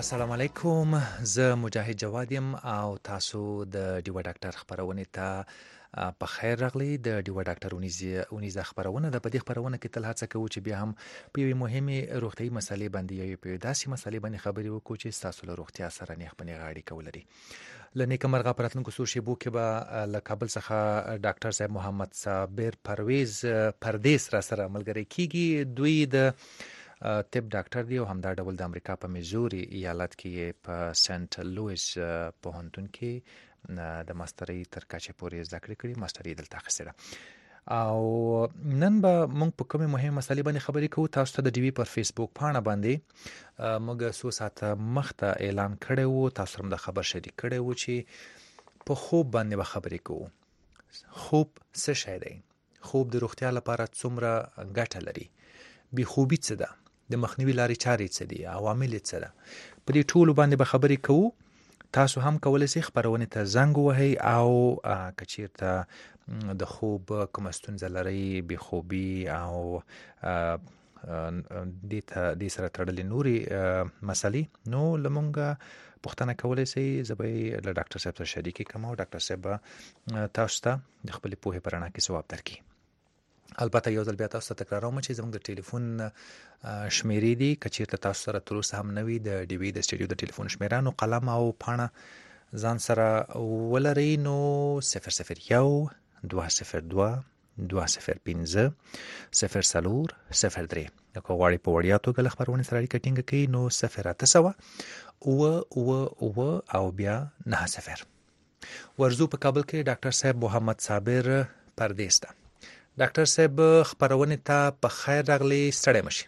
السلام علیکم، زه مجاهد جواد یم او تاسو د ډیوه ډاکټر خبرونه ته په خیر راغلی. د ډیوه ډاکټر اونیزه خبرونه د پدې خبرونه کې تل هڅه کوو چې بیا هم په یوې مهمه روغتیايي مسلې باندې یو په داسې مسلې باندې خبرې وکړو چې تاسو له روغتیا سره نیغ په نیغه اړیکه ولري. لنیکه مرغه پراتونکو څو شیبو کې به له کابل څخه ډاکټر صاحب محمد صابر پرویز پردیس را سره ملګری کیږي. دوی د طب ډاکټر دی او همدا ډول د امریکا په میزوري ایالت کې په سنت لویس پوهنتون کې د ماسترۍ تر کچې پورې زده کړې کړې، ماسترۍ دلته اخیستې ده. او نن به موږ په کومه مهمه مسلې باندې خبرې کوو. تاسو ته د ډي وی پر فیسبوک پاڼه باندې موږ څو ساعته مخته اعلان کړی وو، تاسو هم د خبر شریک کړی وو چې په خوب باندې به خبرې کوو. خوب څه شی دی؟ خوب د روغتیا لپاره څومره ګټه لري؟ بې خوبي څه ده؟ د مخنیوي لارې چارې څه دي؟ عوامل څه ده؟ په دې ټولو باندې به خبرې کوو. تاسو هم کولای شئ خبرونه ته زنګ ووهئ او که چیرته د خوب کومه ستونزه لرئ، بې خوبي او دې سره تړلې نورې مسلې، نو له موږ پوښتنه کولی شئ. زه به یې له ډاکټر صاحب سره شریکې کړم او ډاکټر صاحب به تاسو ته د خپلې پوهې په رڼا کې ځواب درکړي. البته یو ځل بیا تاسو ته تکراروم چې زموږ د ټلیفون شمیرې دي، که چیرته تاسو سره تر اوسه هم نه وي د ډي وی د سټوډیو د ټلیفون شمیره، نو قلم او پاڼه ځان سره ولرئ. نو 001 202 205 0403. که غواړئ په وړیا توګه له خبرونې سره اړیکه ټینګه کړئ نو 0800 او بیا 90. ورزو په کابل کې ډاکټر صاحب محمد صابر پردیس ده. ډاکټر صاحب خبرونه ته په خیر راغلی، ستړی مشي.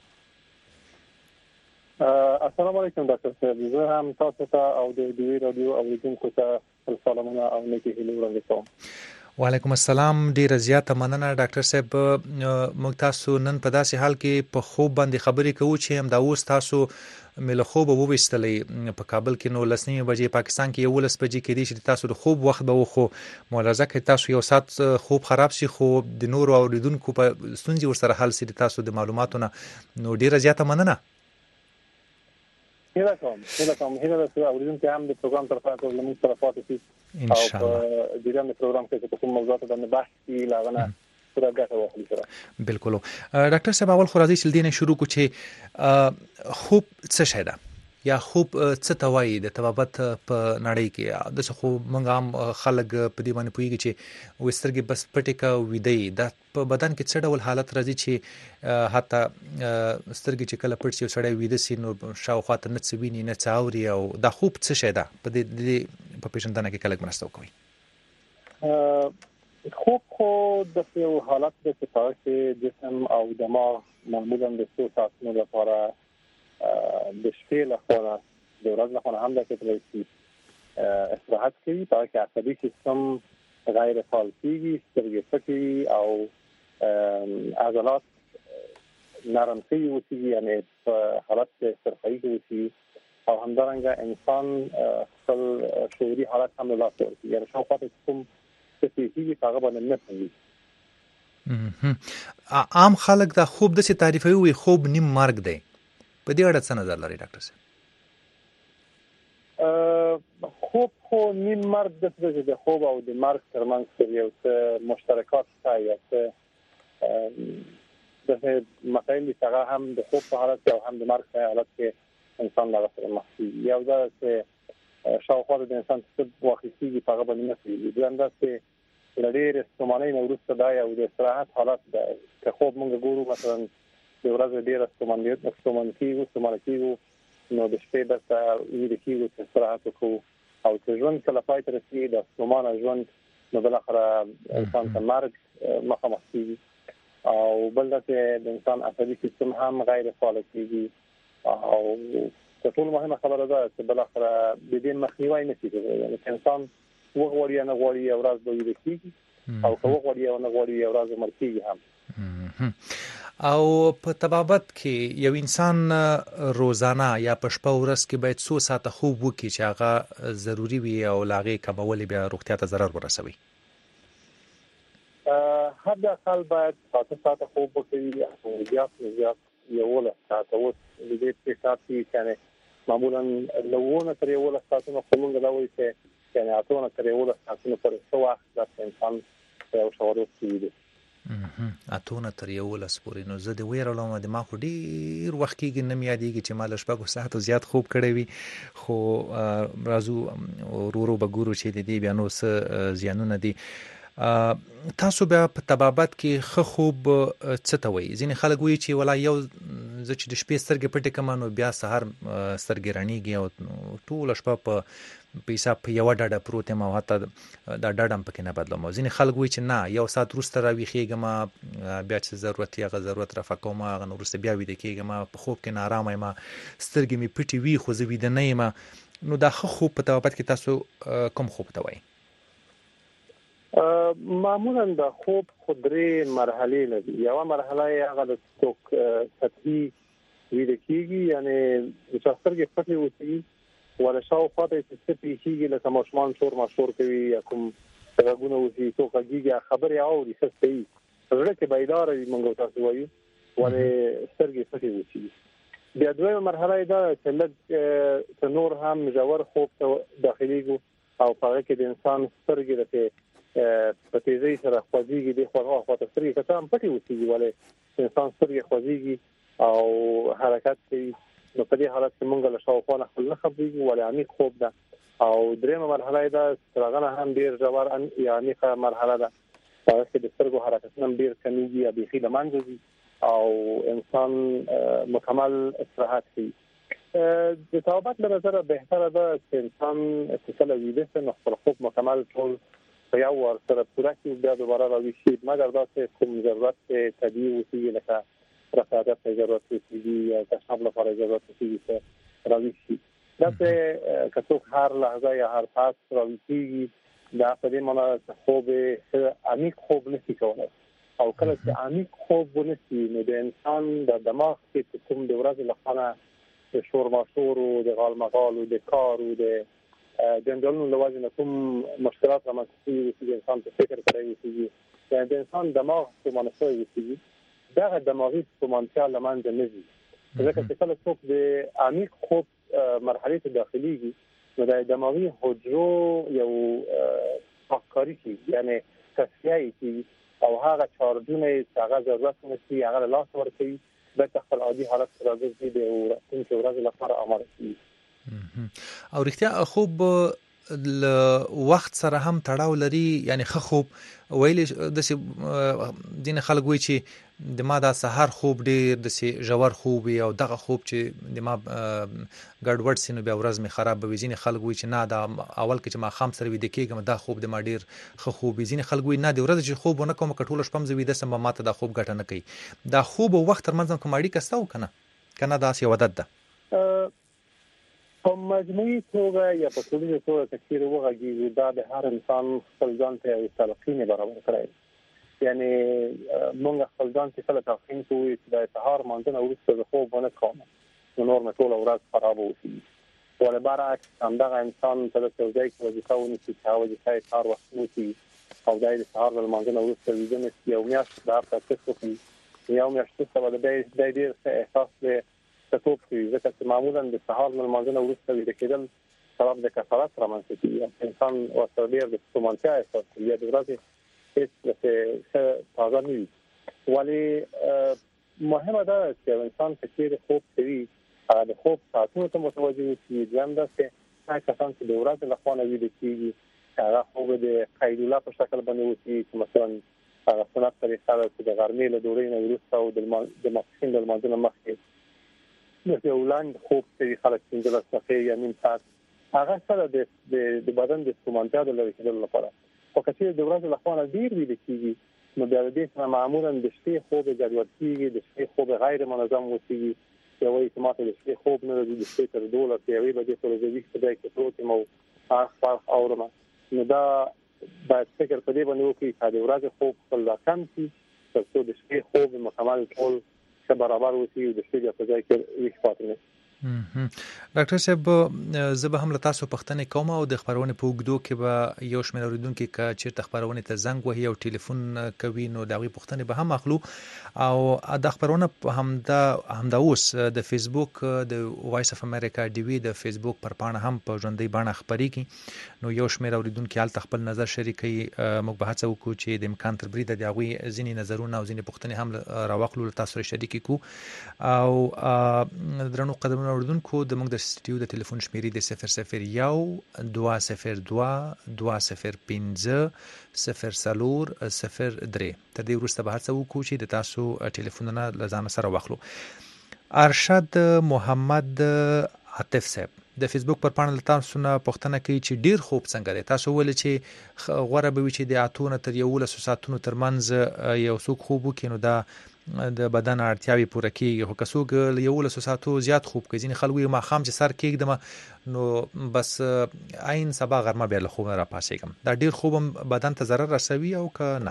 السلام علیکم ډاکټر صاحب، زه هم تاسو ته او د ډي رادیو اوریدونکو ته سلامونه او نیکی هیلې وړاندې کوم. وعلیکم السلام، ډیره زیاته مننه ډاکټر صاحب. موږ تاسو نن په داسې حال کې په خوب باندې خبرې کوو چې هم دا اوس تاسو مله خوب وويستلې په کابل کې، نو 9 بجې پاکستان کې 11 بجې کې دي چې تاسو د خوب وخت به وخو مولازه کې تاسو یو سات خوب خراب شي، خو د نور اوریدونکو په ستونزې ورسره حل سي تاسو د معلوماتونه، نو ډیره زیاته مننه. هیله کوم چې اوریدونکو هم د پروګرام تر پاتې لمن سره پاتې شي ان شاء الله. او د دې پروګرام کې په کوم موضوعات باندې بحث کی لاغنه پورا ګټه واخلي سره. بالکل. ډاکټر صاحب اول خو راځي چې دینه شروع کو چې خوب څه شی ده یا خوب څه توای د طبابت په نړۍ کې د څه خو موږ هم خلک په دې باندې پوهیږي چې وسترګې بس پټیکا ویدي د په بدن کې څه ډول حالت راځي چې حتی سترګې چې کله پټ شي سړی ویده سي نو شاوخوا ته نه څه ویني نه څه اوري، او دا خوب څه شی ده په دې په پیژندنه کې کله مرسته وکوي. خوب خو د یو حالت د چې جسم او دماغ معمولا د 2 ساعتونو لپاره د شپې لخوا د ورځې لخوا هم د کې استراحت کوي، ترڅو عصبي سیستم غیر فعال کیږي، سترګې پټي او عضلات نرم شي وسی، یعنی په حالت استرخائي وسی، او همدارنګه انسان خپل شعوري حالت هم له لاسه ورکوي، یعنی شاوخوا کوم څه چې هغه باندې نه پوهیږي. عام خلک دا خوب د څه تعریفوي وي خوب نیم مرګ دی، په دې اړه څه نظر لري ډاکټر صاحب؟ خوب خو نیم مرګ د خوب او د مرګ ترمنځ یو څه مشترکات شته، یا څه د مسایل څنګه هم د خوب په حالت او هم د مرګ په حالت کې انسان لا سره مخ کیږي. یو ځل چې شاوخوا د انسان څه واقعي په هغه باندې نه کیږي، دا اندازه لري رسومانه نو ورسته دا یو د استراحت حالت ده. که خوب موږ ګورو مثلا د ورځې ډیر استومانه کیږي نو د شپې بس ویل کیږي چې استراحت وکړو، او چې ژوند کله پای ته رسیږي د استومانه ژوند نو بل اخر انسان ته مرګ مخامخ کیږي، او بل دا چې د انسان عصبي سیستم هم غیر فعال کیږي، او ټول مهمه خبره ده چې بل اخر د دې مخنیوي نه کیږي، یعنی انسان وغوړی نه غوړی او راز به ویل کیږي، او که وغوړی او نه غوړی او راز مرکیږي هم. او په طبابت کې یو انسان روزانه یا په شپه ورځ کې باید 100 ساعته خوب وکړي چې هغه ضروری وي او لاغې کمول بیا روغتیا ته ضرر ورسوي. حد اقل باید 7 ساعته خوب وکړي، او زیات یو له ساعته اوس د دې په ساعت کې کنه معمولا لوونه تر 11 ساعتونو کومه دا وایي چې یعنی اتونه تر 11 ساعتونو پورې څو وخت د انسان یو شاور وکړي. اتونه تر 11 پورې. نو زه د ویرلم د ما خو ډیر وخت کېږي نه یادېږي چې ما له شپږو ساعتو زیات خوب کړی وي، خو راځو ورو به ګورو چې د دې بیا نو څه زیانونه دي. تاسو بیا په طبابت کې ښه خوب څه ته وایي؟ ځینې خلک وایي چې ولا یو زه چې د شپې سترګې پټې کړم نو بیا سهار سترګې رڼیږي او ټوله شپه په حساب په یوه ډډه پروت یم او حتی دا ډډه هم پکې نه بدلوم. ځینې خلک وایي چې نه، یو ساعت وروسته راویښېږم، بیا چې ضرورت هغه ضرورت رفع کوم، هغه نه وروسته بیا ویده کېږم، په خوب کې ناارامه یم، سترګې مې پټې وي خو زه ویده نه یم. نو دا ښه خوب په طبابت کې تاسو کوم خوب ته وایي؟ معمولا د خوب خودري مرحله لري. یو مرحله یې هغه د څوک سطحي ویده کېږي، یعنی د سترګې پټې وي ولا شاوخوا ته چې پیږي لکه ماشومان شور ماشور کوي یا کوم غږونه وي څوک غږیږي خبرې اوري څه کوي زړه کې بیدار وي موږ تاسو وایو ولا سترګې پټې وي. بیا دویمه مرحله دا چې لږ نور هم جوړ خوب ته داخليږي او په هغه کې د انسان سترګې د په تیزی سره خوځيږي، د خواغه خواته سترګې کته هم پټې وسیږي ولې انسان سترګې خوځيږي او حرکت کوي. نو په دې حالت کې موږ له شاوخوا نه خپل نه خبرېږو ولې عمیق خوب ده. او دریمه مرحله دا څنګه هم ډیر جوړ یا عمیقه مرحله ده چې د سترګو حرکتونه ډیر کمیږي یا بيخي د منځي او انسان مکمل استراحت کوي. د طبابت له نظر بهتره ده چې انسان استقلال ویده نه خپل خوب مکمل ټول په یو ور سره پوره کړي بیا دوباره راویشي، مګر دا چې کوم ضرورت طبيعي وسیله لکه رفاقت ضرورت وسیله یا تشناب لپاره ضرورت وسیله چې راویشي. دا چې کڅوک هر لحظه یا هر ساعت راویشي دا په دې معنی چې خوب عمیق خوب نشي کولای او کله چې عمیق خوب ونشي نو د انسان د دماغ کې کوم د ورځې لپاره د شور ماشور او د غال مغال او د کار او د جنجالونو لوازم کوم مشکلات رامنځته کیږي، انسان په فکر کوي چې د انسان دماغ په مناسبه وي دا دماغي سومانتیا لمنځه نه ځي. ځکه چې کله څوک د عمیق خوب مرحله ته داخليږي نو د دماغي حجرو یو فعالیت کوي، یعنی تصفیه کوي او هغه چارجونه چې هغه ضرورت نشي هغه لاس ورکوي د خپل عادي حالت راځي د ورځې لپاره امر کوي. او رښتیا خوب وخت سره هم تړاو لري، یعنی ښه خوب ویل د دین خلک وایي چې د ما د سحر خوب ډیر د ژور خوب او دغه خوب چې د ما ګډوډ سینو بیا ورځ می خراب وي. ځین خلک وایي چې نه دا اول کې چې ما خام سره وي د کېګم دا خوب د ما ډیر ښه خوب. ځین خلک وایي نه د ورځ چې خوب ونه کوم کټول شپم زوي د سم ماته دا خوب ګټه نه کوي. دا خوب او وخت ترمنځ کوم اړیکه ستو کنه دا سی ودت ده په مجموعي توګه یا په ټولنیزه توګه تفسیر وغږیږي دا د هر انسان خپل ځان ته یو تلقین برابر کړی، یعنی موږ خپل ځان ته کله تلقین کوو چې د سهار مانځنه وروسته د خوب ونه کوم نو نور ټول ورځ خراب وي. ولې برعکس همدغه انسان ته د توجه کې وظیفه ونیسي چې هغه د کار وخت وي او د سهار د مانځنه وروسته ویډنه یو میاشت دا تاسو کوي یو میاشت څه ولې د ډېر احساس له تطوب کوي. ځکه چې معمولا د سهار د مانځنه وروسته ویده کېدل سبب د کثرت رامنځته کیږي، انسان ورته ډېر د سومانتیا احساس کوي د ورځې هیڅ څه تازه نه وي. ولې مهمه ده چې انسان چې خوب کوي هغه د خوب ساعتونو ته متوجه وي چې ځان چې هغه کسان چې د ورځې له خوا نه ویده کېږي هغه خوب د قیلوله په شکل باندې وي چې مثلا هغه سنت طریقه ده چې د غرمې له ډوډۍ نه وروسته او د ماسپښین د لمانځه نه مخکې د ولاند خوب چې خلک څنګه لاسته یا نیم ساعت هغه سره د بدن د سومانتیا د لري کېدل لپاره او کله د ورځې له خوا نه ډیر ویده کېږي نو بیا د دې سره معمولا د شپې خوب ګډوډ کېږي، د شپې خوب غیر منظم وي. یو وایي چې ماته د شپې خوب نه راځي، د شپې تر 12 یوې بجې پورې د ویښ ځای کې پروت یم او اخبار اورم. نو دا باید فکر په دې باندې وکړي چې د ورځې خوب خپل کم شي ترڅو د شپې خوب مکمل ټول برابر وي او د شپې په ځای کې ویښ پاتې نه. ډاکټر صاحب زه به هم له تاسو پوښتنې کوم او د خبرونې په اوږدو کې به یو شمېر اورېدونکي که چېرته خبرونې ته زنګ وهي او ټلیفون کوي نو د هغوی پوښتنې به هم اخلو او دا خبرونه همدا اوس د فیسبوک د وایس اف امریکا ډي وي د فیسبوک پر پاڼه هم په ژوندۍ بڼه خپرېږي نو یو شمېر اورېدونکي هلته خپل نظر شریکوي موږ به هڅه وکړو چې د امکان تر بریده د هغوی ځینې نظرونه او ځینې پوښتنې هم راواخلو له تاسو سره شریکې کړو او درنو قدرمنو اوریدونکو د موږ د سټډیو د ټلیفون شمیرې د 001 202 205 0403 تر دې وروسته به هڅه وکړو چې د تاسو ټلیفونونه له ځان سره واخلو. ارشد محمد عاطف صاحب د فیسبوک پر پاڼه له تاسو نه پوښتنه کوي چې ډیر خوب څنګه دی. تاسو ویل چې غوره به وي چې د 8 تر 11 ساعتونو ترمنځ یو څوک خوب وکړي نو دا د بدن اړتیاوي پوره کیږي خو که څوک له 11 ساعتو زیات خوب کوي ځینې خلک وایي ماښام چې سر کېږدم نو بس عین سبا غرمه بیا له خوب نه راپاڅېږم دا ډیر خوب هم بدن ته ضرر رسوي او که نه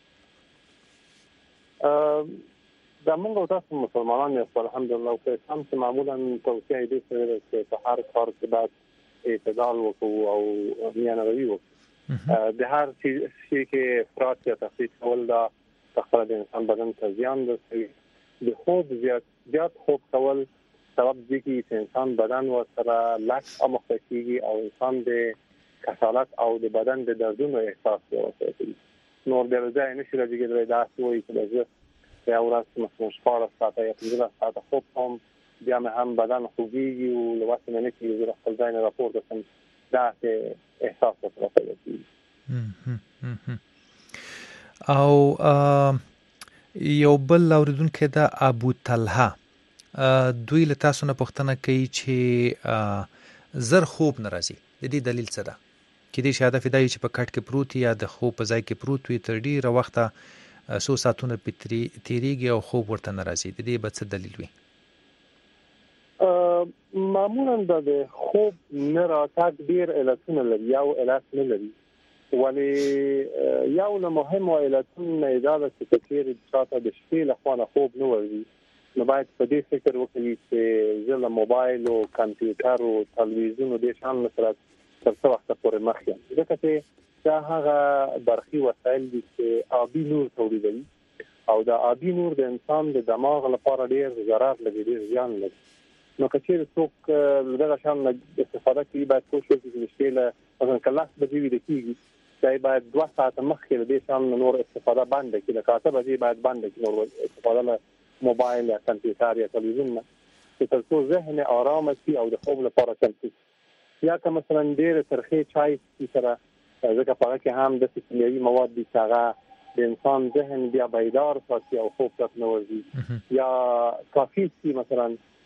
دا موږ تاسو مسلمانان یو الحمدلله او اسلام چې معمولا توصیه دي چې په هر کار کې باید اعتدال وکړو او میانه روي وکړو د هر شي کې افراط یا تفریط کول دا تخریب انسان بدن ته زیان رسوي. د خوب زیات خوب کول سبب دی چې انسان بدن ورسره لاک امخته کیږي او انسان د کسالت او د بدن د دردونو احساس کوي. نور د ځای نشي راځي دا څه وایي چې یو ورځ مثلا 14 ساعته یا 15 ساعته خوب هم بیا هم بدن خوږیږي او لواسه نه کیږي د خپل ځای نه راپورته سم دا احساس ورسره کوي. او یو بل اوریدونکو د ابو طلحه دوی له تاسو نه پوښتنه کوي چې زر خوب ناراضي د دې دلیل څه ده کې دې شاده فدای چې په کټ کې پروت یا د خوب په ځای کې پروت وي تر ډیره وخته سو ساعتونه تیریږي او خوب ورته ناراضي د دې به څه دلیل وي؟ معمولا د خوب نه راتګ ډیر علتونه لري او علت نه لري ولی یو له مهمو علتونو دا د تفکر چاته د شپې له خوا خوب نه ورځي نو باید په دې فکر وکړي چې زه له موبایل او کمپیوټر او تلویزیون د شان سره تر څو وخت پورې مخ یم ځکه چې دا هغه برقي وسایل دي چې آبي نور تولیدوي او دا آبي نور د انسان د دماغ لپاره ډیر ضرر لري ډیر زیان لري نو کچېر څوک دغه شان استفاده کوي باید کوشش وکړي چې شپې له مثلا کلاس بجې وي د کیږي چې باید 2 ساعته مخکې د شان نور استفاده بند کړي لکه اته بجې باید بند کړي نور استفاده له موبایل یا کمپیوټر یا تلویزیون چې تر څو ذهن آرام شي او د خوب لپاره چمتو یا که مثلا ډېر ترخې چای سره ځکه په هغه کې هم د کیمیاوي مواد دي چې هغه د انسان ذهن بیا بیدار ساتي او خوب ته نه ورځي یا کافي سي مثلا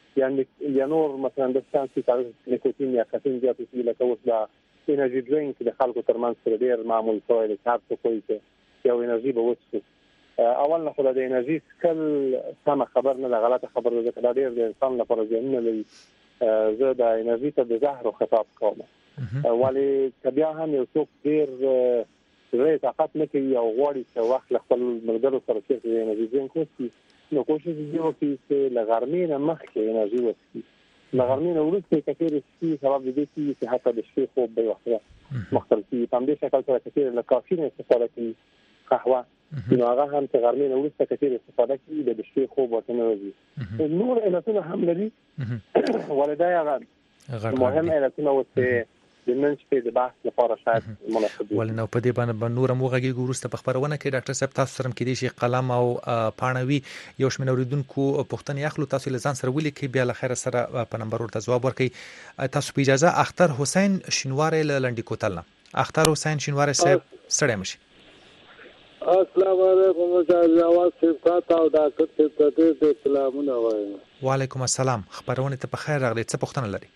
یا نور مثلا د ستانسي کارو نیکوتین یا کافین زیات وسیله کوي دا انرژي ډرینک د خلکو ترمنځ سره ډیر معمول شوی دی چې کوئی چې یو انرژي به وڅښي اول نه خو د انرژي سکل سم خبر نه غلطه خبر ده چې ډیر د انسان لپاره ځین نه لري زه د انرژي ته د زهر خطاب کوم ولی طبيعه هم یو څوک ډیر زه طاقت نه کوي او غواړي چې وخت خپل ملګرو سره چې انرژي ډرینک وڅښي نو کوشش وکړي چې لغرمې نه مخکې انرژي وڅښي لغرمې نه وروسته کثیر شي سبب دې چې حتی د شپې خوب به وخت مختلفي په دې شکل سره کثیر له کافین استفاده کوي قهوه نو هغه هم چې غرمې نه وروسته کثیر استفاده کوي د شپې خوب ورته نه راځي نور علتونه هم لري ولدا هغه مهم علتونه وته د نن شپې د بحث لپاره شاید مناسب وي ولنه په دې باندې نور موغږی ګورسته په خبرونه کې ډاکټر صاحب تاسو سره کې دي شي قلم او پاڼوي یو شمن اوریدونکو پښتنې اخلو تاسو لزان سره ولي کې بیا له خیر سره په نمبر ورته جواب ورکړي تاسو په اجازه اختر حسین شینواری لنډی کوتل اختر حسین شینواری صاحب سره مشي السلام علیکم جواب صفات او ډاکټر صاحب ته سلامونه وایم وعلیکم السلام خبرونه ته په خیر راغلی څه پښتنه لري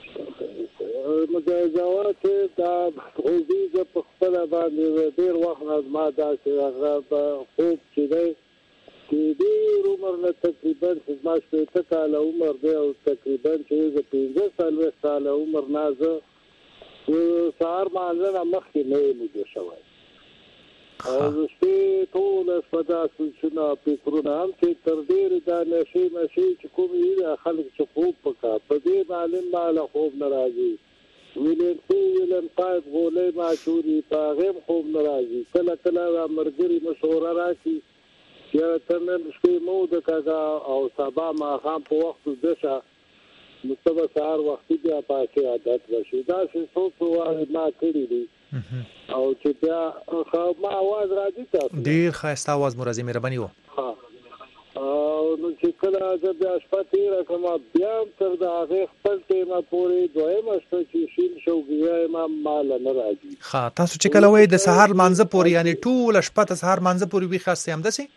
مجازات دا خوبي ز په خپل باندې ډیر وخت ما دا چې هغه خوب چې دی چې ډیر عمر نه تقریبا ما شپږ کال عمر دی او تقریبا چې 15 سال عمر نازه سهار مانځنه مخکې نه موجود شوی او زه ټول سپدا سوچنا فکرونه هم چې تر ډیر دا نشي چې کومې خلک چې خوب پکا په دې معلوم مال خوب ناراضي ویلن پایپ غولې ما چوري په غیم خوب ناراضي کله مرګري مشوره راکي چې تنن شپې مو د کاغه او سبا ما خام په وخت دشه مستبه سهار وختي بیا پاتې عادت وشي دا څه څه ما کړی دي او چې بیا ما आवाज راځي تاسو ډیر خاسته आवाज مرزي مهرباني وو ها او نو چې کله چې بیا شپه رقم بیا تر دا هغه خپل ټیمه پوری دویمه چې شین شوګي ما مال نه راځي ها تاسو چې کله وای د سهار مانځه پوری یعنی ټول شپه ته سهار مانځه پوری وی خاصه هم دسي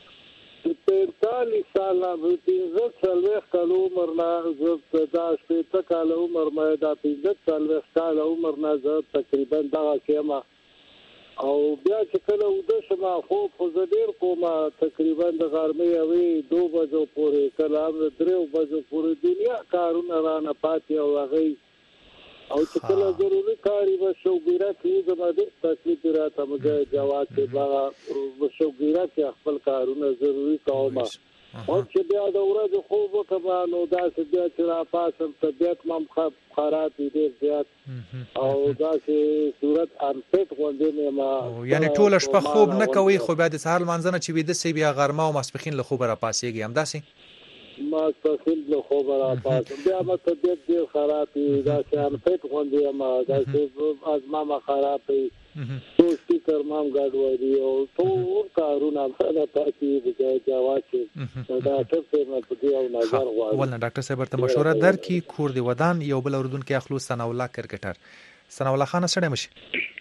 45 سال نه 15 کال عمر نه زه دا 15 کال عمر مې دا 15 کال عمر نه زه تقریبا دا کېما او بیا چې کله وده شمه خو زدير کومه تقریبا د غرمې اوي 2 بجو پورې کله 3 بجو پورې دنیا کارونه رانه پاتې او هغه او چې کله ضروري کاری به شوګیرا کې زموږ تکلیف راته موږ جواب کې باغ شوګیرا کې خپل کارونه ضروري کومه او چې بیا د ورځې خوب وکړم نو دا چې بیا چې را پاسم طبيعت مم خراب دي زیات او دا چې صورت انفیت غوندې ما یعنی ټول شپه خوب نه کوي خو بیا د سهار منځنه چې ویده سی بیا غرمه او ماسپخین له خوب را پاسيږي هم داسي ما تاسو له خوب را پاسم بیا ما طبيعت ډیر خراب دي دا چې انفیت غوندې ما دا چې از ما خراب دي تو سپیکر مام ګاډوي او ټول کارونه په تاکي د جواب چې دا ټول څه په دې او نظر غواړي ولنه ډاکټر صاحب ته مشوره درکې کور دی ودان یو بل اردن کې اخلو ثنا الله کرکټر ثنا الله خان سره مشي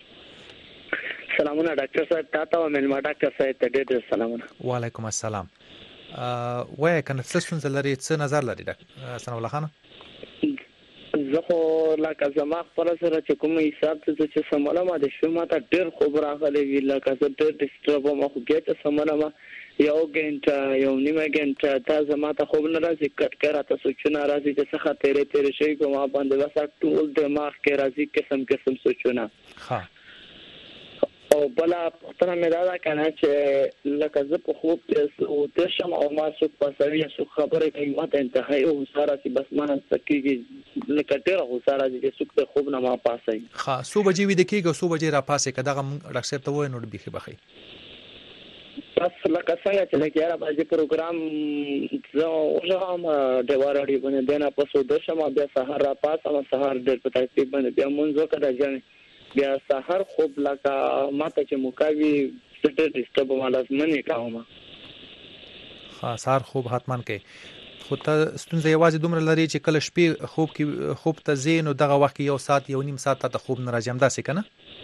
سلامونه ډاکټر صاحب تاسو او ملما ډاکټر صاحب ته ډېر سلامونه وعلیکم السلام وای کنه څه څه لري څه نظر لري ډاکټر ثنا الله خان زه خو لکه زما خپل سره چې کوم حساب ته چې سماله ما د شپه ماته ډېر خوب راغلی وی لکه زه ډېر ډیسټرب ما خو ګټه سماله ما یو غنټه یو نیمه غنټه تا زما ته خوب نه راځي کټ کرا ته سوچونه راځي چې څه تیرې شي کومه باندې وسه ټول دماغ کې راځي قسم سوچونه ها او بلا پختنه مې دا کنه چې لکه زه په خوب کې او د شم او ما څو پاسوي څو خبره کوي ماته انتهایی او ساره چې بس ما سکیږي لکه ډېر او ساره چې څوک په خوب نه ما پاسي ها سو بجې وې د کېګو سو بجې را پاسې کداغه ډاکټر صاحب ته وای نو به بخي بس لکه څنګه چې لکه یاره باندې پروګرام زه اوسم د واره باندې دنه پسو د شم بیا سهار را پاسم سهار ډېر په ترتیب باندې بیا مونږ کړه ځنه بیا سحر خوب لکه ماته چې مکاوي ستر ډیسټرب مالس منی کومه ها سحر خوب حتمان کې خو ته ستونزه یوازې دومره لري چې کله شپې خوب ته زین او دغه وخت یو ساعت یو نیم ساعت ته خوب نه راځم داسې کنه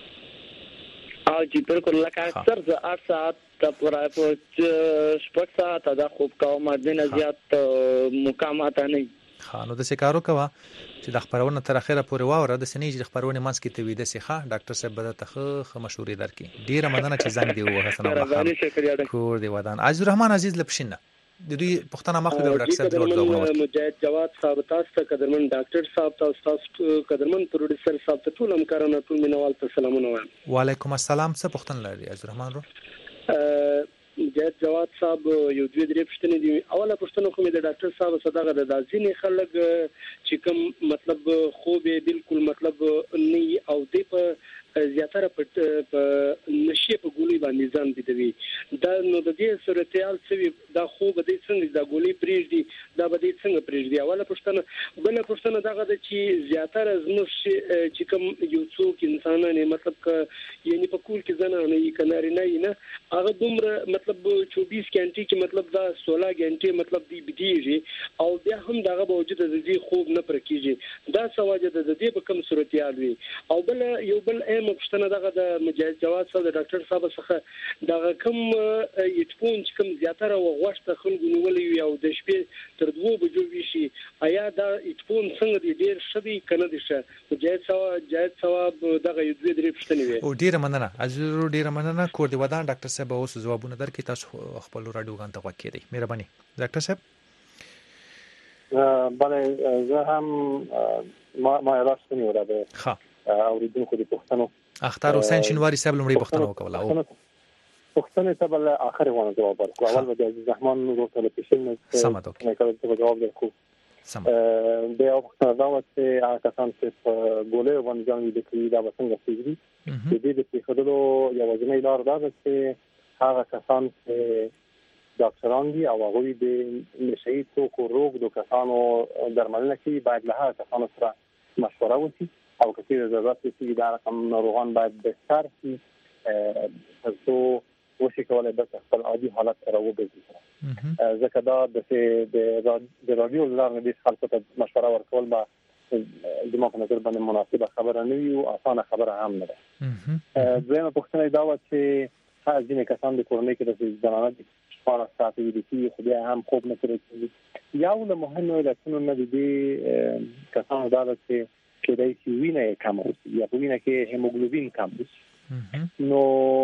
او چې بالکل لکه اکثر ز 8 ساعت ته پورای په شپږ ساعت دا خوب کومه دنه زیات مقامات نه خانو د سکارو کوا چې د خبرونه تر اخره پورې واوره د سنې د خبرونه مانس کې توی د سیخه ډاکټر صاحب به ته مشورې درکې ډیره مننه چې زنګ دی و حسن الله خان کور دی ودان عزیز الرحمن عزیز لپشنه د دوی پښتنه مخه د ډاکټر صاحب ورته مجاهد جواد صاحب تاسو ته قدرمن ډاکټر صاحب تاسو قدرمن پروډوسر صاحب ته ټول همکارانو ټول مینوال ته سلامونه وایم وعلیکم السلام څه پښتن لري عزیز الرحمن رو مجاهد جواد صاحب یو دوی درې پښتنې دي اوله پښتنه کومه د ډاکټر صاحب صدقه د ځینې خلک چې کوم مطلب خو به بالکل مطلب نه او دی په زیاتره په نشي په ګولۍ باندې ځان بيدوي دا نو د دې صورتحال څه دا خو به دې څنګه دا ګولۍ پریږدي دا به دې څنګه پریږدي اوله پښتنه بل پښتنه دغه د چې زیاتره زموږ چې کوم یو څوک انسانانه مطلب ک یعنی په کول کې ځنه نه کناري نه هغه دومره مطلب 24 غنټې کې مطلب دا 16 غنټې مطلب دی بدیږي او بیا هم دغه باوجود د دې خوب نه پرکیږي دا سواجه د دې په کوم صورتحال وي او بل یو بل مپښتنه دغه د مجاهد جواد صاحب د ډاکټر صاحب څخه دغه کوم یټفون چې کوم زیاتره وغوښته خلکو نیولې او د شپې تر 2 بجو ویشي آیا دا یټفون څنګه ډیر شدي کنه دي شه مجاهد صاحب دغه یو دوی درې پښتنې وي او ډیره مننه عزیز ډیره مننه کور دی ودان ډاکټر صاحب اوس ځوابونه درکې تاسو خپل رادیو غان ته وکړئ مهرباني ډاکټر صاحب بله زه هم ما راستنی ولا به ها اوریدونکو د پښتنو اختر حسین شینواری صاحب لمړی پښتنه وکوله پوښتنې ته بل اخر ونه جواب ورکړو. اول به د عزیز رحمان ورته د پیشن سمه کله جواب ورکړو. د یو پوښتنه دا و چې هغه کسان چې په ګولې باندې ځان لیدل کوي دا څنګه کیږي. د دې د پیښېدلو یوازینۍ لار دا ده چې هغه کسان چې ډاکټران دي او هغوی د نشهیي توکو روغ کسانو درملنه کوي باید له هغه کسانو سره مشوره وشي او که چېرې ضرورت وشي دا رقم ناروغان باید بستر شي ترڅو وشي کولی بېرته خپل عادي حالت ته راوګرځي. ځکه دا د راډیو له لارې ډېر خلکو ته مشوره ورکول به زما په نظر باندې مناسبه خبره نه وي او اسانه خبره هم نه ده. دویمه پوښتنه دا وه چې ځینې کسان د کورنۍ کې د زنانه د 14 ساعته ویده کېږي خو بیا هم خوب نه پوره کېږي. یو له مهمو علتونو نه د دې کسانو دا ده چې کېدای شي وینه یې کمه اوسي یا په وینه کې هیموګلوبین کم اوسي. نو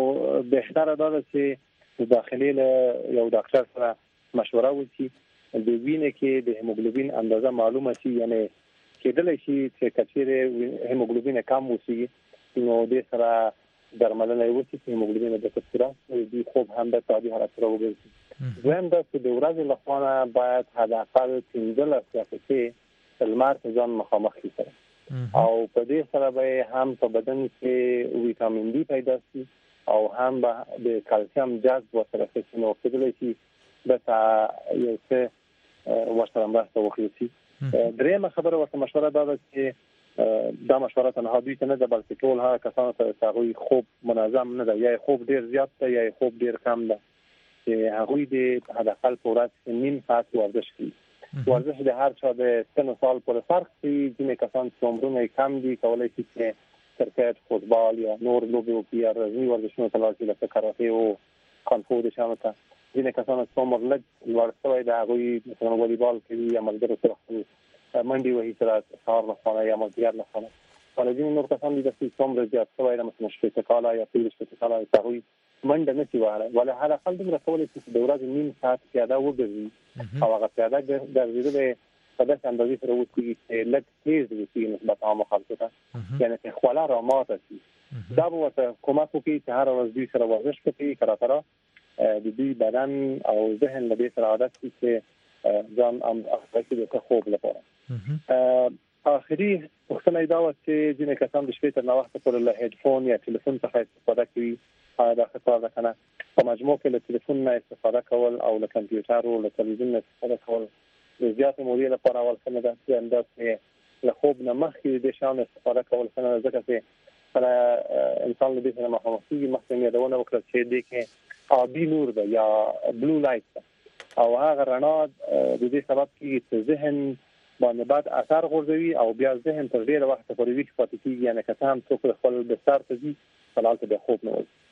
بهتره دا ده چې داخلي له یو ډاکټر سره مشوره وشي د وینه کې د هیموګلوبین اندازه معلومه شي. یعنی کېدلی شي چې که چېرې هیموګلوبین کم اوسي نو دې سره درملنه یې وشي چې هیموګلوبین بېرته پوره شي خوب هم د عادي حالت ته راوګرځي. دویم دا چې د ورځې له خوا نه باید حداقل 15 دقیقې لمر ته ځان مخامخ کړي او په دې سره به هم په بدن کې ویټامین ډي پیدا شي او هم به د کلسیم جذب ورسره شي نو کېدلی شي دا یو څه ورسره مرسته وکړي. درېیمه خبره ورته مشوره دا ده چې دا مشوره تنها دوی ته نه ده بلکې ټول هغه کسانو ته چې هغوی خوب منظم نه ده یا خوب ډېر زیات ده یا خوب ډېر کم ده چې هغوی د حداقل په ورځ کې نیم ساعت ورزش کوي. ورزش د هر چا د سن و سال پورې فرق کوي. ځینې کسان چې عمرونه یې کم دي کولی شي چې کرکټ، فوټبال یا نور لوبې وکړي یا ورځني ورزشونه ته لاړ شي لکه کراټې او کانفو د شیانو ته. ځینې کسان چې عمر لږ لوړ شوی د هغوی مثلا والیبال کوي یا ملګرو سره خپل منډې وهي سره سهار لخوا یا مازدیګر لخوا. ولا ځینې نور کسان دي چې عمر زیات شوی د مثلا 30 کاله یا 30 کاله چې هغوی منډه نه شي وهلی ولا هر اقل دومره کولی شي چې د ورځې نیم ساعت پیاده وګرځي او هغه پیاده ګرځېدل یې په داسې اندازې سره وکړي چې لږ تېز وکړي نسبت عامو خلکو ته یعنې چې خوله راماته شي. دا به ورته کومک وکړي چې هره ورځ دوی سره ورزش وکړي کله د دوی بدن او ذهن له دې سره عادت شي چې ځان اماده کړي د خوب لپاره. آخري پوښتنه دا وه چې ځینې کسان د شپې تر ناوخته پورې له هیډفون یا ټلیفون څخه استفاده کوي. دا خطر ده کنه په مجموع کې له ټلیفون نه استفاده کول او له کمپیوټر او له تلویزیون نه استفاده کول د زیاتې مودې لپاره اول څه نه ده چې همداسې له خوب نه مخکې د شیانو استفاده کول څه نه ده ځکه چې کله انسان له دې سره مخامخ کېږي مخکې مې یادونه وکړه چې دې کې آبي نور ده یا بلو لایټ ده او هغه رڼا د دې سبب کېږي چې ذهن باندې بعد اثر غورځوي او بیا ذهن تر ډېره وخته پورې ویښ پاتې کېږي. یعنې که څه هم څوک خپل بستر ته ځي فلالته بیا خوب نه وځي.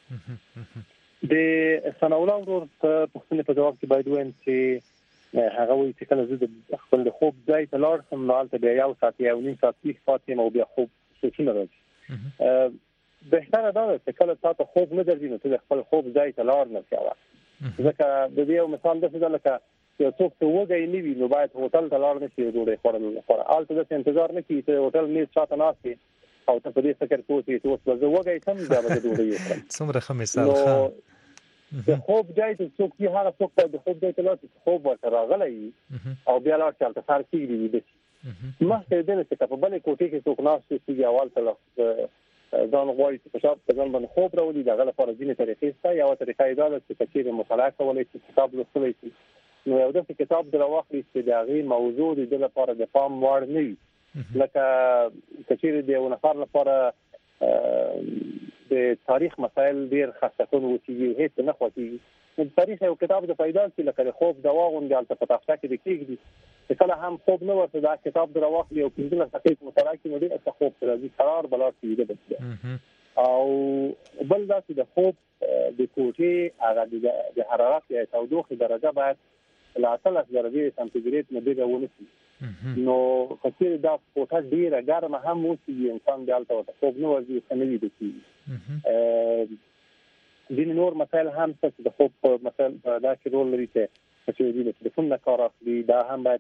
د ثناءالله ورور په پوښتنې په جواب کې باید ووایم چې هغه وایي چې کله زه د خپل د خوب ځای ته لاړ شم نو هلته بیا 1 ساعت یا 1.5 ساعت ویښ پاتې یم او بیا خوب سوچونه راځي. بهتره دا ده چې کله تا ته خوب نه درځي نو ته د خپل خوب ځای ته لاړ نه شې ځکه د دې یو مثال داسې ده لکه یو څوک چې وږی نه وي نو باید هوټل ته لاړ نه شي ډوډۍ خوړلو لپاره. هلته داسې انتظار نه کوي چې هوټل میز شاته ناست وي او ته په دې فکر کوې چې اوس به زه وږی شم بیا به زه ډوډۍ وخورم. څومره ښه مثال ښه د خوب ځای ته څوک وي هغه څوک باید د خوب ځای ته لاړ شي چې خوب ورته راغلی وي او بیا لاړ شي هلته سهار کېږدي ویده شي. مخکې د دې نه چې که په بلې کوټې کې څوک ناست وي اول ځان غواړي چې په شاته ځان باندې خوب راولي د هغه لپاره ځینې طریقې شته. یوه طریقه یې دا ده چې که چېرې مطالعه کولی شي کتاب لوستلی شي نو یو داسې کتاب دې راواخلي چې د هغې موضوع د ده لپاره د پام وړ نه وي لکه که چېرې د یو نفر لپاره د تاریخ مسایل ډېر خستکن وچېږي هېڅ نه خوښېږي نو د تاریخ یو کتاب د پیدا شي لکه د خوب دوا غوندې هلته په تاخچه کې د کېږدي چې کله هم خوب نه ورته دا کتاب در راواخلي او 15 دقیقې مطالعه کړي نو ډېر ښه خوب ته راځي قرار به لاړ شي ویده به شي. او بل دا چې د خوب د کوټې هغه د حرارت یا تودوخې درجه باید له 18 درجې سانتیګریډ نه ډېره ونه شي نو که چېرې دا کوټه ډېره ګرمه هم وشي انسان بیا هلته ورته خوب نه ورځي ښه نه ویده کېږي. ځینې نور مسایل هم شته چې د خوب په مسایل دا کې رول لري چې که چېرې دوی له ټلیفون نه کار اخلي دا هم باید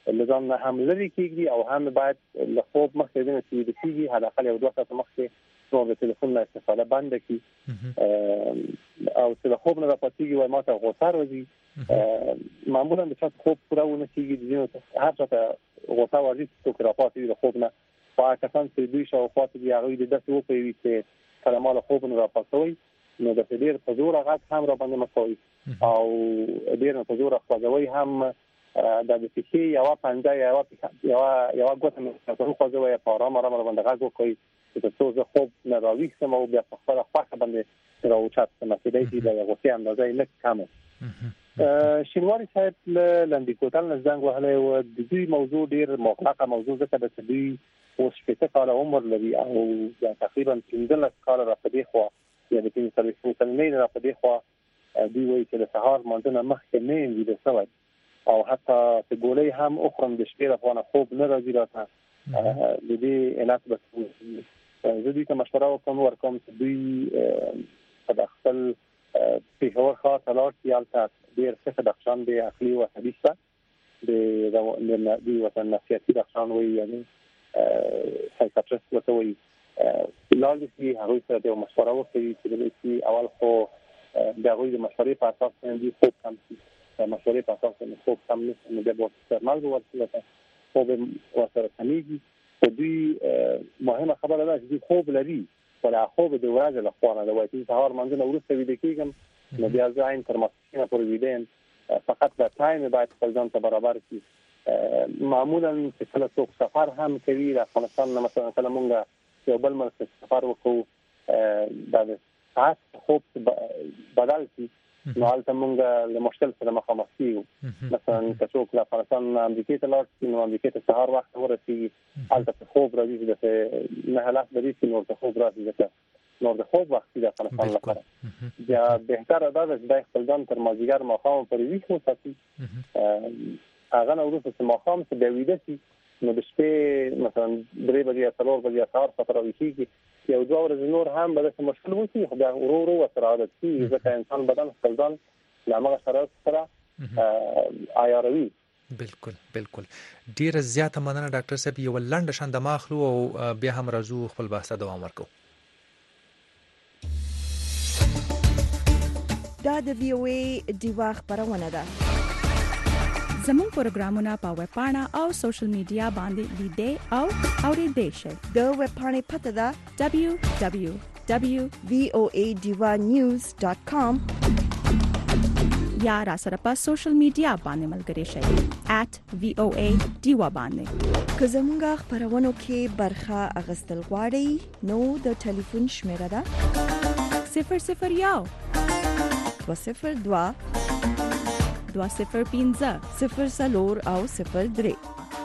لزان هم لري کیږي او هم باید له خوب مخکې د نسي د کیږي هدا خل یو 2 ساعت مخکې نو د ټلیفون نه استفاده بند کی او چې له خوب نه راپاتېږي وای ماته غوسه راځي معمولا د خوب پوره ونه کیږي د هر څه غوسه ورځي چې راپاتېږي د خوب نه فاکسان چې دوی شاو خاطر دی هغه د داسې وپوي چې کلمه له خوب نه راپاتوي نو د ډیر په زور هغه هم را باندې مسوي او ډیر په زور خوځوي هم د فکری یو پنځه یو غوته مې په خوځوي په آرام باندې غږ کوي چې څو زه خوب نه راويښم او بیا په خپل خواخه باندې راوچات سم چې دای چې د غوته اندازې نه کمه شینواری صاحب لاندې کوتل نزدنګ وهله او د دې موضوع ډیر مغلقه موضوع ځکه د دې اوس شپږ کال عمر لري او تقریبا 15 کال را پدې خو یعنی په سرویس نه را پدې خو دی وایي چې د سهار مونږ نه مخکې نه ویل سوي او حتی چې ګولې هم اخرم د شپې لپاره خوب نه راځي راته د دې علاج به زه دې ته مشوره ورکوم چې دوی په خپل په هور خاص علاج یالته ډیر څه د اقسام د عقلي او حدیثه د وطن نفسیاتي د اقسام وي یعنی سایکاټریست وتوي لاندې چې هغه سره د مشوره وکړي چې اول خو د هغه د مشورې په اساس باندې خوب کم شي د مشورې په اساس باندې خوب کم نه د بوت استعمال ورته خوب ورته کمیږي او دوی مهمه خبره ده چې خوب لري ولا خوب د ورځې له خوا نه د وایي سهار منځنه ورسته ویل کېږم نو بیا ځاین تر ماسپښین پورې ویدین فقط د ټایم باید خپل ځان ته برابر کړي معمولا چې کله څوک سفر هم کوي د افغانستان نه مثلا کله مونږ یو بل ملک سفر وکړو د ساعت خوب بدل شي نو هلته مونږ له مشکل سره مخامخ کیږو مثلا که څوک له افغانستان نه امریکا ته لاړ شي نو امریکا ته سهار وخت ورسیږي هلته خوب راځي چې نه حالات لري چې نور ته خوب راځي نو د خوب وخت د افغانستان لپاره یا بهتره ده چې د خپل ځان تر مازیګر ماښام پورې ویښ وساتي هغه نو د ماښام څخه د ویده شي نو د شپې مثلا 3 بجې 4 بجې سهار فتره وکړي یو دوه ورځې نور هم به د مشکل وسی خو بیا ورو سره عادت شي ځکه انسان بدن خپل ځان لامغه سره عیاروي بالکل ډیره زیاته مننه ډاکټر صاحب یو لنډ شان د ماخلو او بیا هم راځو خپل بحث دوام ورکو دا د وی او ای دیوا خبرونه ده زموږ پروګرامونه په ویب پاڼه او سوشل میډیا باندې لیدئ او اوریدئ شئ د ویب پاڼې پته ده www.voadivanews.com یا را سره په سوشل میډیا باندې ملګري شئ @voa diva باندې که زموږ خبرونو کې برخه اغستل غواړئ نو د ټلیفون شمیره ده 001 202 205 0 او 03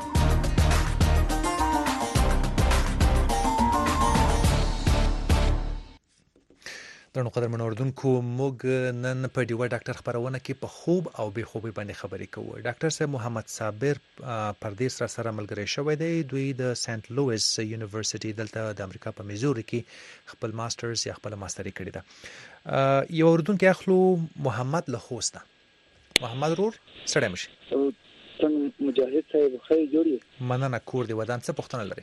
درنو قدرمن اوردونکو موږ نن په ډیوا ډاکټر خبرونه کې په خوب او بې خوبي باندې خبرې کوو ډاکټر صاحب محمد صابر پردیس را سره ملګری شوی دی دوی د سنت لویس یونیورسيټي دلته د امریکا په میزوري کې خپل ماسترز یا خپل ماستري کړی ده یو اوردونکو اخلو محمد له خوسته محمد رور سره مشي څنګه مجاهد صاحب خیر جوړی مننه کور دی ودان څه پوښتنه لري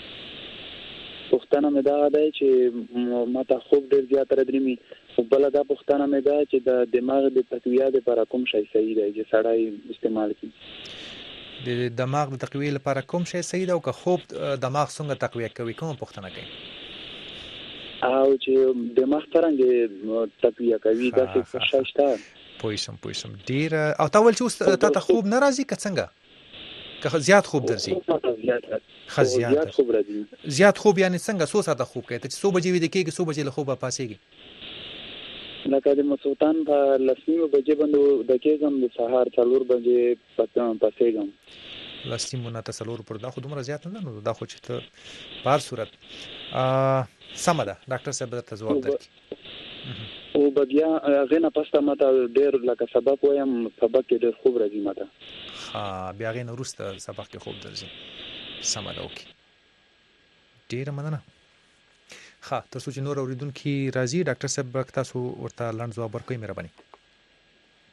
پښتنه مې دا ده چې ماته خوب ډیر زیات راځي او بل دا پښتنه مې ده چې د دماغ د تقویه لپاره کوم شی صحیح دی چې سړی استعمال کړي د دماغ د تقویه لپاره کوم شی صحیح دی او که خوب دماغ څنګه تقویه کوي کوم پښتنه کوي او چې دماغ څنګه تقویه کوي دا څه شته پویسم ډیر او تاول چې ته خوب ناراضي که څنګه که زیات خوب درځي زیات خوب راځي زیات خوب یعنی څنګه څو ساعته خوب کوي ته 100 بجې ویده کېږي 100 بجې له خوبه پاسېږي لکه د مسلطان په لسنیو بجې باندې د کېږم د سهار 4 بجې پاسېږم لسنیو نه ته 4 پر دا خو دومره زیات نه نو دا خو چې ته په هر صورت سم ده ډاکټر صاحب ته ځواب درکړي او بیا غنه پسته ماته ډېر لکه سبق وایم سبق کې ډېر خوب راځي ماته بیا غنه وروسته سبق کې خوب درځي سم ده اوکې ډېر مننه تاسو چې نور اوریدونکو راځي ډاکټر صاحب تاسو ورته لاند ځواب ورکړئ مهرباني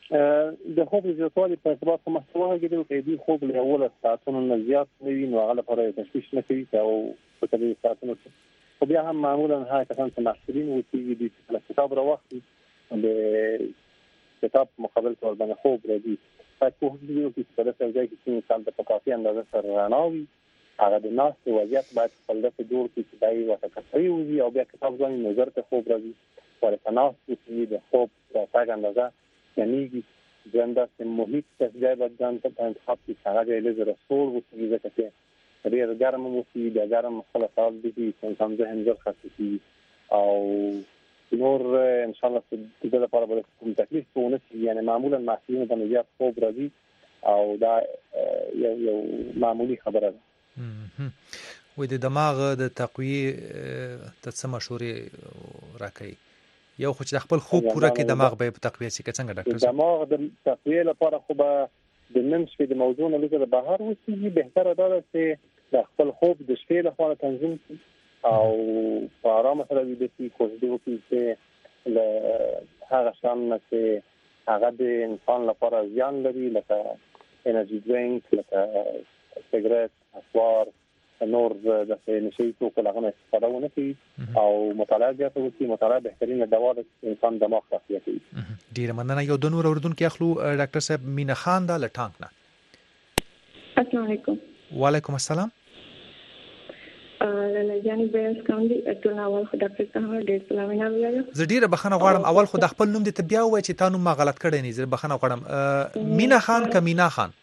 د خوب زیاتوالی په اعتبار کوم محتوا کې د دې خوب له اوله ساعتونو نه زیات نه وي نو هغه لپاره تشویش نه کوي او په دې ساعتونو کې خو بیا هم معمولا هغه کسان چې محصلین وي چې د کتاب راوخلي د کتاب مقابل تور باندې خوب راځي تاسو په دې کې په داسې ځای کې چې انسان د کافي اندازه سره راناوي هغه د ناس وضعیت باید خپل د جوړ کې چې دای وته کوي او بیا کتاب ځان نظر ته خوب راځي ورته ناس چې د خوب راځي اندازه یعنی ځنده چې محیط څخه بدن ته انتخاب کی هغه له زره سور وځي ځکه چې ډیر ګرم وي د ګرم خلاصات دي چې انسان ذهن زر خاصي او نور ان شاء الله چې د لپاره به کوم تکلیف ونه شي یعنی معمولا محصولین باندې زیات خوب راځي او دا یو معمولی خبره ده وې د دماغ د تقویه ته مشورې راکړي یو خو چې خپل خوب پوره کې دماغ به په تقویه شي څنګه ډاکټر دماغ د تقویه لپاره خو به د نن شپې د موضوع نه لږه بهر وسی بهتره ده چې د خپل خوب د شپې لپاره تنظیم او په آرام سره د دې کوشش وکړي چې له هغه شام نه چې هغه د انسان لپاره ځان لري لکه انرژي ډرینک لکه سیګریټ اسوار نور د نشي توکو لغنه استفاده ونه کوي او مطالعه زیاته وکړي مطالعه بهترینه دوا ده انسان دماغ تقویه کوي ډیره مننه یو د نور اوردونکو اخلو ډاکټر صاحب مینا خان د لټانک نه السلام علیکم وعلیکم السلام لاله جاني بیس کوم دي ټول اول خو ډاکټر صاحب ډیر سلام نه ویل زه ډیره بخنه غواړم اول خو د خپل نوم دې ته بیا وای چې تاسو ما غلط کړی نه زه بخنه غواړم مینا خان کا مینا خان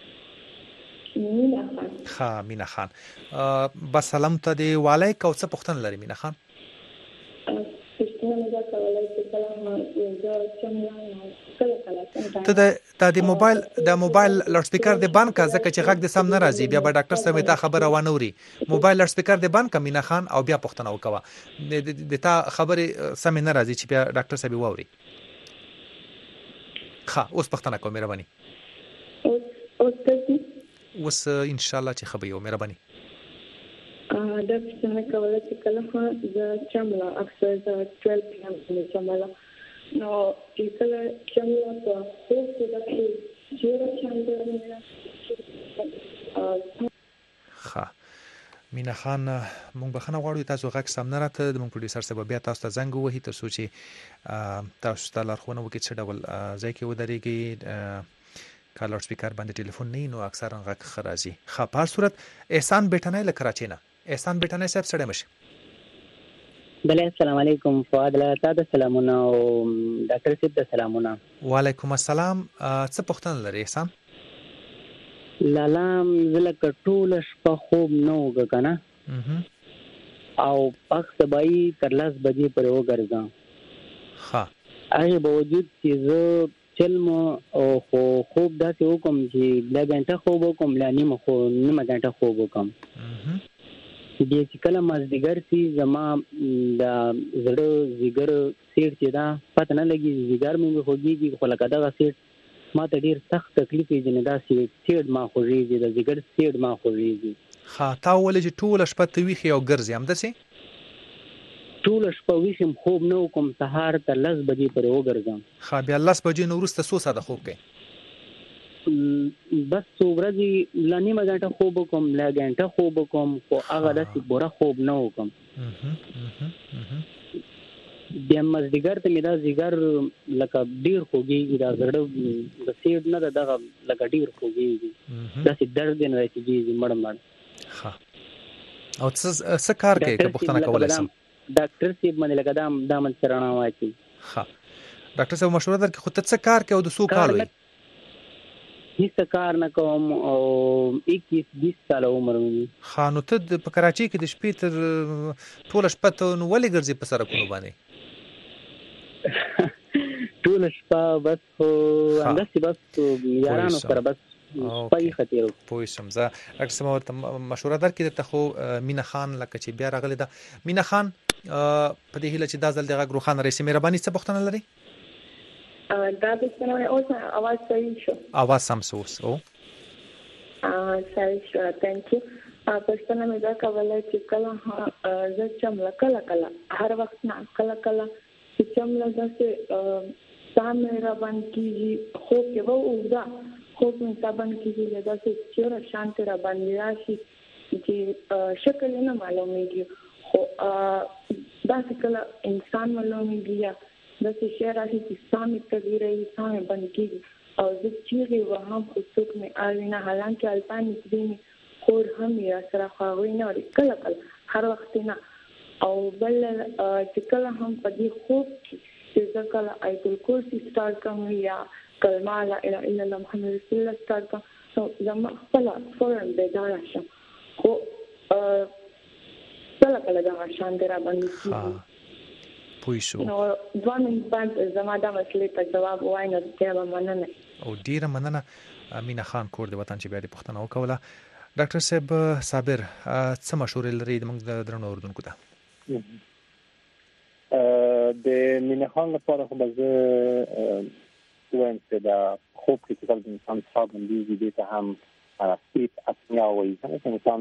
مینا خان ها مینا خان بس سلام ته دی وعلیکم او څه پوښتنه لري مینا خان پښتنه مې دا کولای چې کله زه چمنه ته د موبایل لاوډ سپیکر د بند کا ځکه چې غږ د سم نه راځي بیا به ډاکټر صاحب ته خبره وانوري موبایل لاوډ سپیکر د بند کا مینا خان او بیا پوښتنه وکوه د تا خبره سم نه راځي چې بیا ډاکټر صاحب ووري ښه اوس پوښتنه کوم مهرباني اوس ان شاء الله چې خبري او مهرباني دا څنګه کولای چې کله زه چملا اکثر 12 پی ام کې چملا نو چې کله چملا په خوب کې د چیرې چملا ښه مینا خان مونږ بخنه غواړو تاسو غږ سم نه راته د مونږ پروډوسر صاحب بیا تاسو ته زنګ ووهي تاسو چې تاسو ته لارښوونه وکړي چې ډول ځای کې ودرېږي کال لاوډ سپیکر باندې ټلیفون نه نو اکثرا غږ خرازي خه په صورت احسان بیٹنای له کراچۍ نه احسان بیٹنای صاحب سره مشه بله السلام علیکم فؤاد له تاسو سلامونه او ډاکټر صاحب ته سلامونه وعلیکم السلام څه پوښتنه لري احسان لالام زلک ټول شپه خوب نه وګکنه او وخت بای تر 10 بجې پر وګرځم ها هغه باوجود چې زه چلم او خوب داسې وکم چې لا غنټه خوب وکم لا نیمه غنټه خوب وکم دې چې کله مازدیګر سي زما د زړه زیګر سیټ چې دا پته نه لګي زیګر مې خوږيږي خو لکه دا سیټ ما ته ډیر سخت تکلیف یې نه دا سیټ ما خوږيږي د زیګر سیټ ما خوږيږي ها تا ولې چې ټول شپه ته ویخي او ګرځي هم دسي ټول شپه ویخم خوب نه وکم سهار ته 10 بجې پر وګرځم خا بیا 10 بجې نو ورسته سو ساده خوب کوي بس ورځي لا نیمه غنټه خوب وکم لا غنټه خوب وکم خو هغه داسې بوره خوب نه وکم د مازدیګر ته مې دا زیګر لکه ډیر خوږي دا زړه د سیډ نه دغه لکه ډیر خوږي داسې درد نه راځي مړ ها او څه کار کوي که پوښتنه کولای شم ډاکټر صاحب باندې لګا دا من سره نه واچي ها ډاکټر صاحب مشوره درکې خو ته څه کار کوي او د سو کال وي هیڅ کار نه کوم او 21-20 سال عمر مې خانو ته په کراچۍ کې د شپې تر ټول شپه ته نو ولې ګرځي په سرکونو باندې ټول شپه بس خو انداسي بس یارانو سره بس پای خطر پوه شم زه اکثر ورته مشوره درکې ته خو مینا خان لکه چې بیا راغلی دا مینا خان په دې هیله چې دا ځل دغه ګروخان رئیس مهرباني څه پوښتنه لري دا به څنګه اوس اواز صحیح شو اواز سم سوس او صحیح شو ثانک یو پښتنه مې دا کولای چې کله زه چملا کله هر وخت نه کله چې چملا داسې سام را باندې کیږي خو کې وو اودا خو په تابان کیږي دا چې چیرې شانت را باندې راشي چې شکل نه معلومیږي خو دا کله انسان معلومیږي یا د څه راشي چې سامي تغیرې سامي باندې کیږي او د چیرې وهم خو څوک مې اړینه حالانکه الپان دې خور هم یا سره خاوي نه کله کله هر وخت نه او بل چې کله هم په دې خوب چې ځکه آیت الکرسی سٹارټ کوم یا کلمه لا اله الا الله محمد رسول الله سٹارټ کوم نو زما خپل فورن بیدار شم خو کله دا شان درا باندې پوښو نو ځوانان باندې زما د مسلې ته جواب وای نه ته مننه او ډیره مننه امینه خان کور د وطن چې بیا د پښتنو وکوله ډاکټر صاحب صابر څه مشورې لري موږ د درنو اردوونکو ته د مینه خان لپاره خو به زه وایم چې دا خوب کې چې د انسان خواب باندې دې ته هم سپیپ اپنیا وایي چې انسان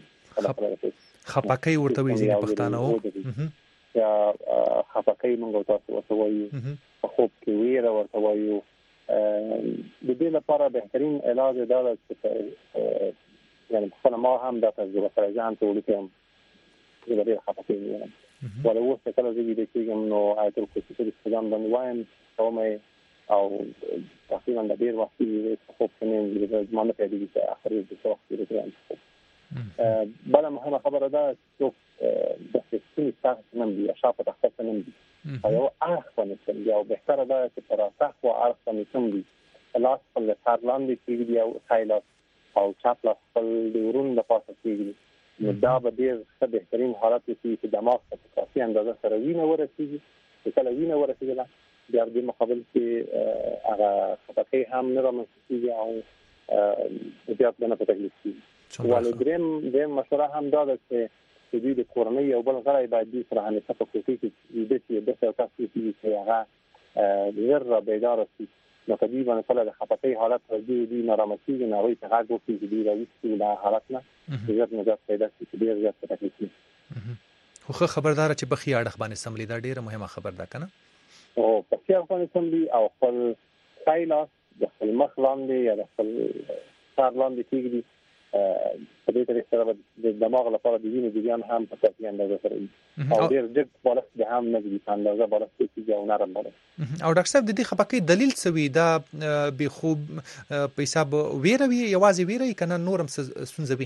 خپکې ورته وایي ځینې پښتانه یا خپکې موږ تاسو ورته وایو خوب کې ویره ورته وایو د دې لپاره بهترین علاج دا ده چې یعنی خپل ما هم د تجربه سره ځان ته ولیکم چې ډېر خپکې یم ولې وسه کله چې دې کېږم نو آیت الکرسی په استعمال باندې وایم کومه او تقریبا د ډېر وخت خوب کې نه د زمانه په دې کې اخر د څو وخت لري بل مهمه خبره ده چې د سیستم تاسو نن دی شاپه تاسو نن دی او اخ باندې یو بهتره ده چې پر اساس او اخ باندې دی لاس په لارلاندې کې دی او سایلاس او چاپلاس په ورون د پاسه کېږي نو دا به ډېر ښه بهترین حالت وي چې دماغ ته کافي اندازه سره وینه ورسیږي چې کله وینه ورسیږي بیا د مقابل کې هغه خطرې هم نه رامنځته او بیا په نه تکلیف کیږي ولې دریم مشوره هم دا ده چې د کورنۍ او بل غړي باید د سره نه تاسو کوي چې د دې د تاسو چې هغه غیر بیدار شي نو کدی باندې کله د خپتې حالت راځي د نارامتۍ نه وي چې هغه کوي چې د راوستي د حالت نه ډیر نجات پیدا شي چې ډیر زیات تکلیف خو خبردار چې بخي اړه باندې سملی دا ډیره مهمه خبر ده کنه او په څیر باندې سملی او خپل سایلاس د خپل مخ لاندې یا د خپل سر لاندې کېږي په دې طریقه سره د دماغ لپاره د وینې جریان هم په کافي اندازه سره او ډېر جګ بالښت د هم نه دي اندازه بالښت چې او نرم بالښت او ډاکټر صاحب د دې خپکې دلیل څه وي دا به خوب په حساب ویروي یوازې ویروي کنه نورم سنځوي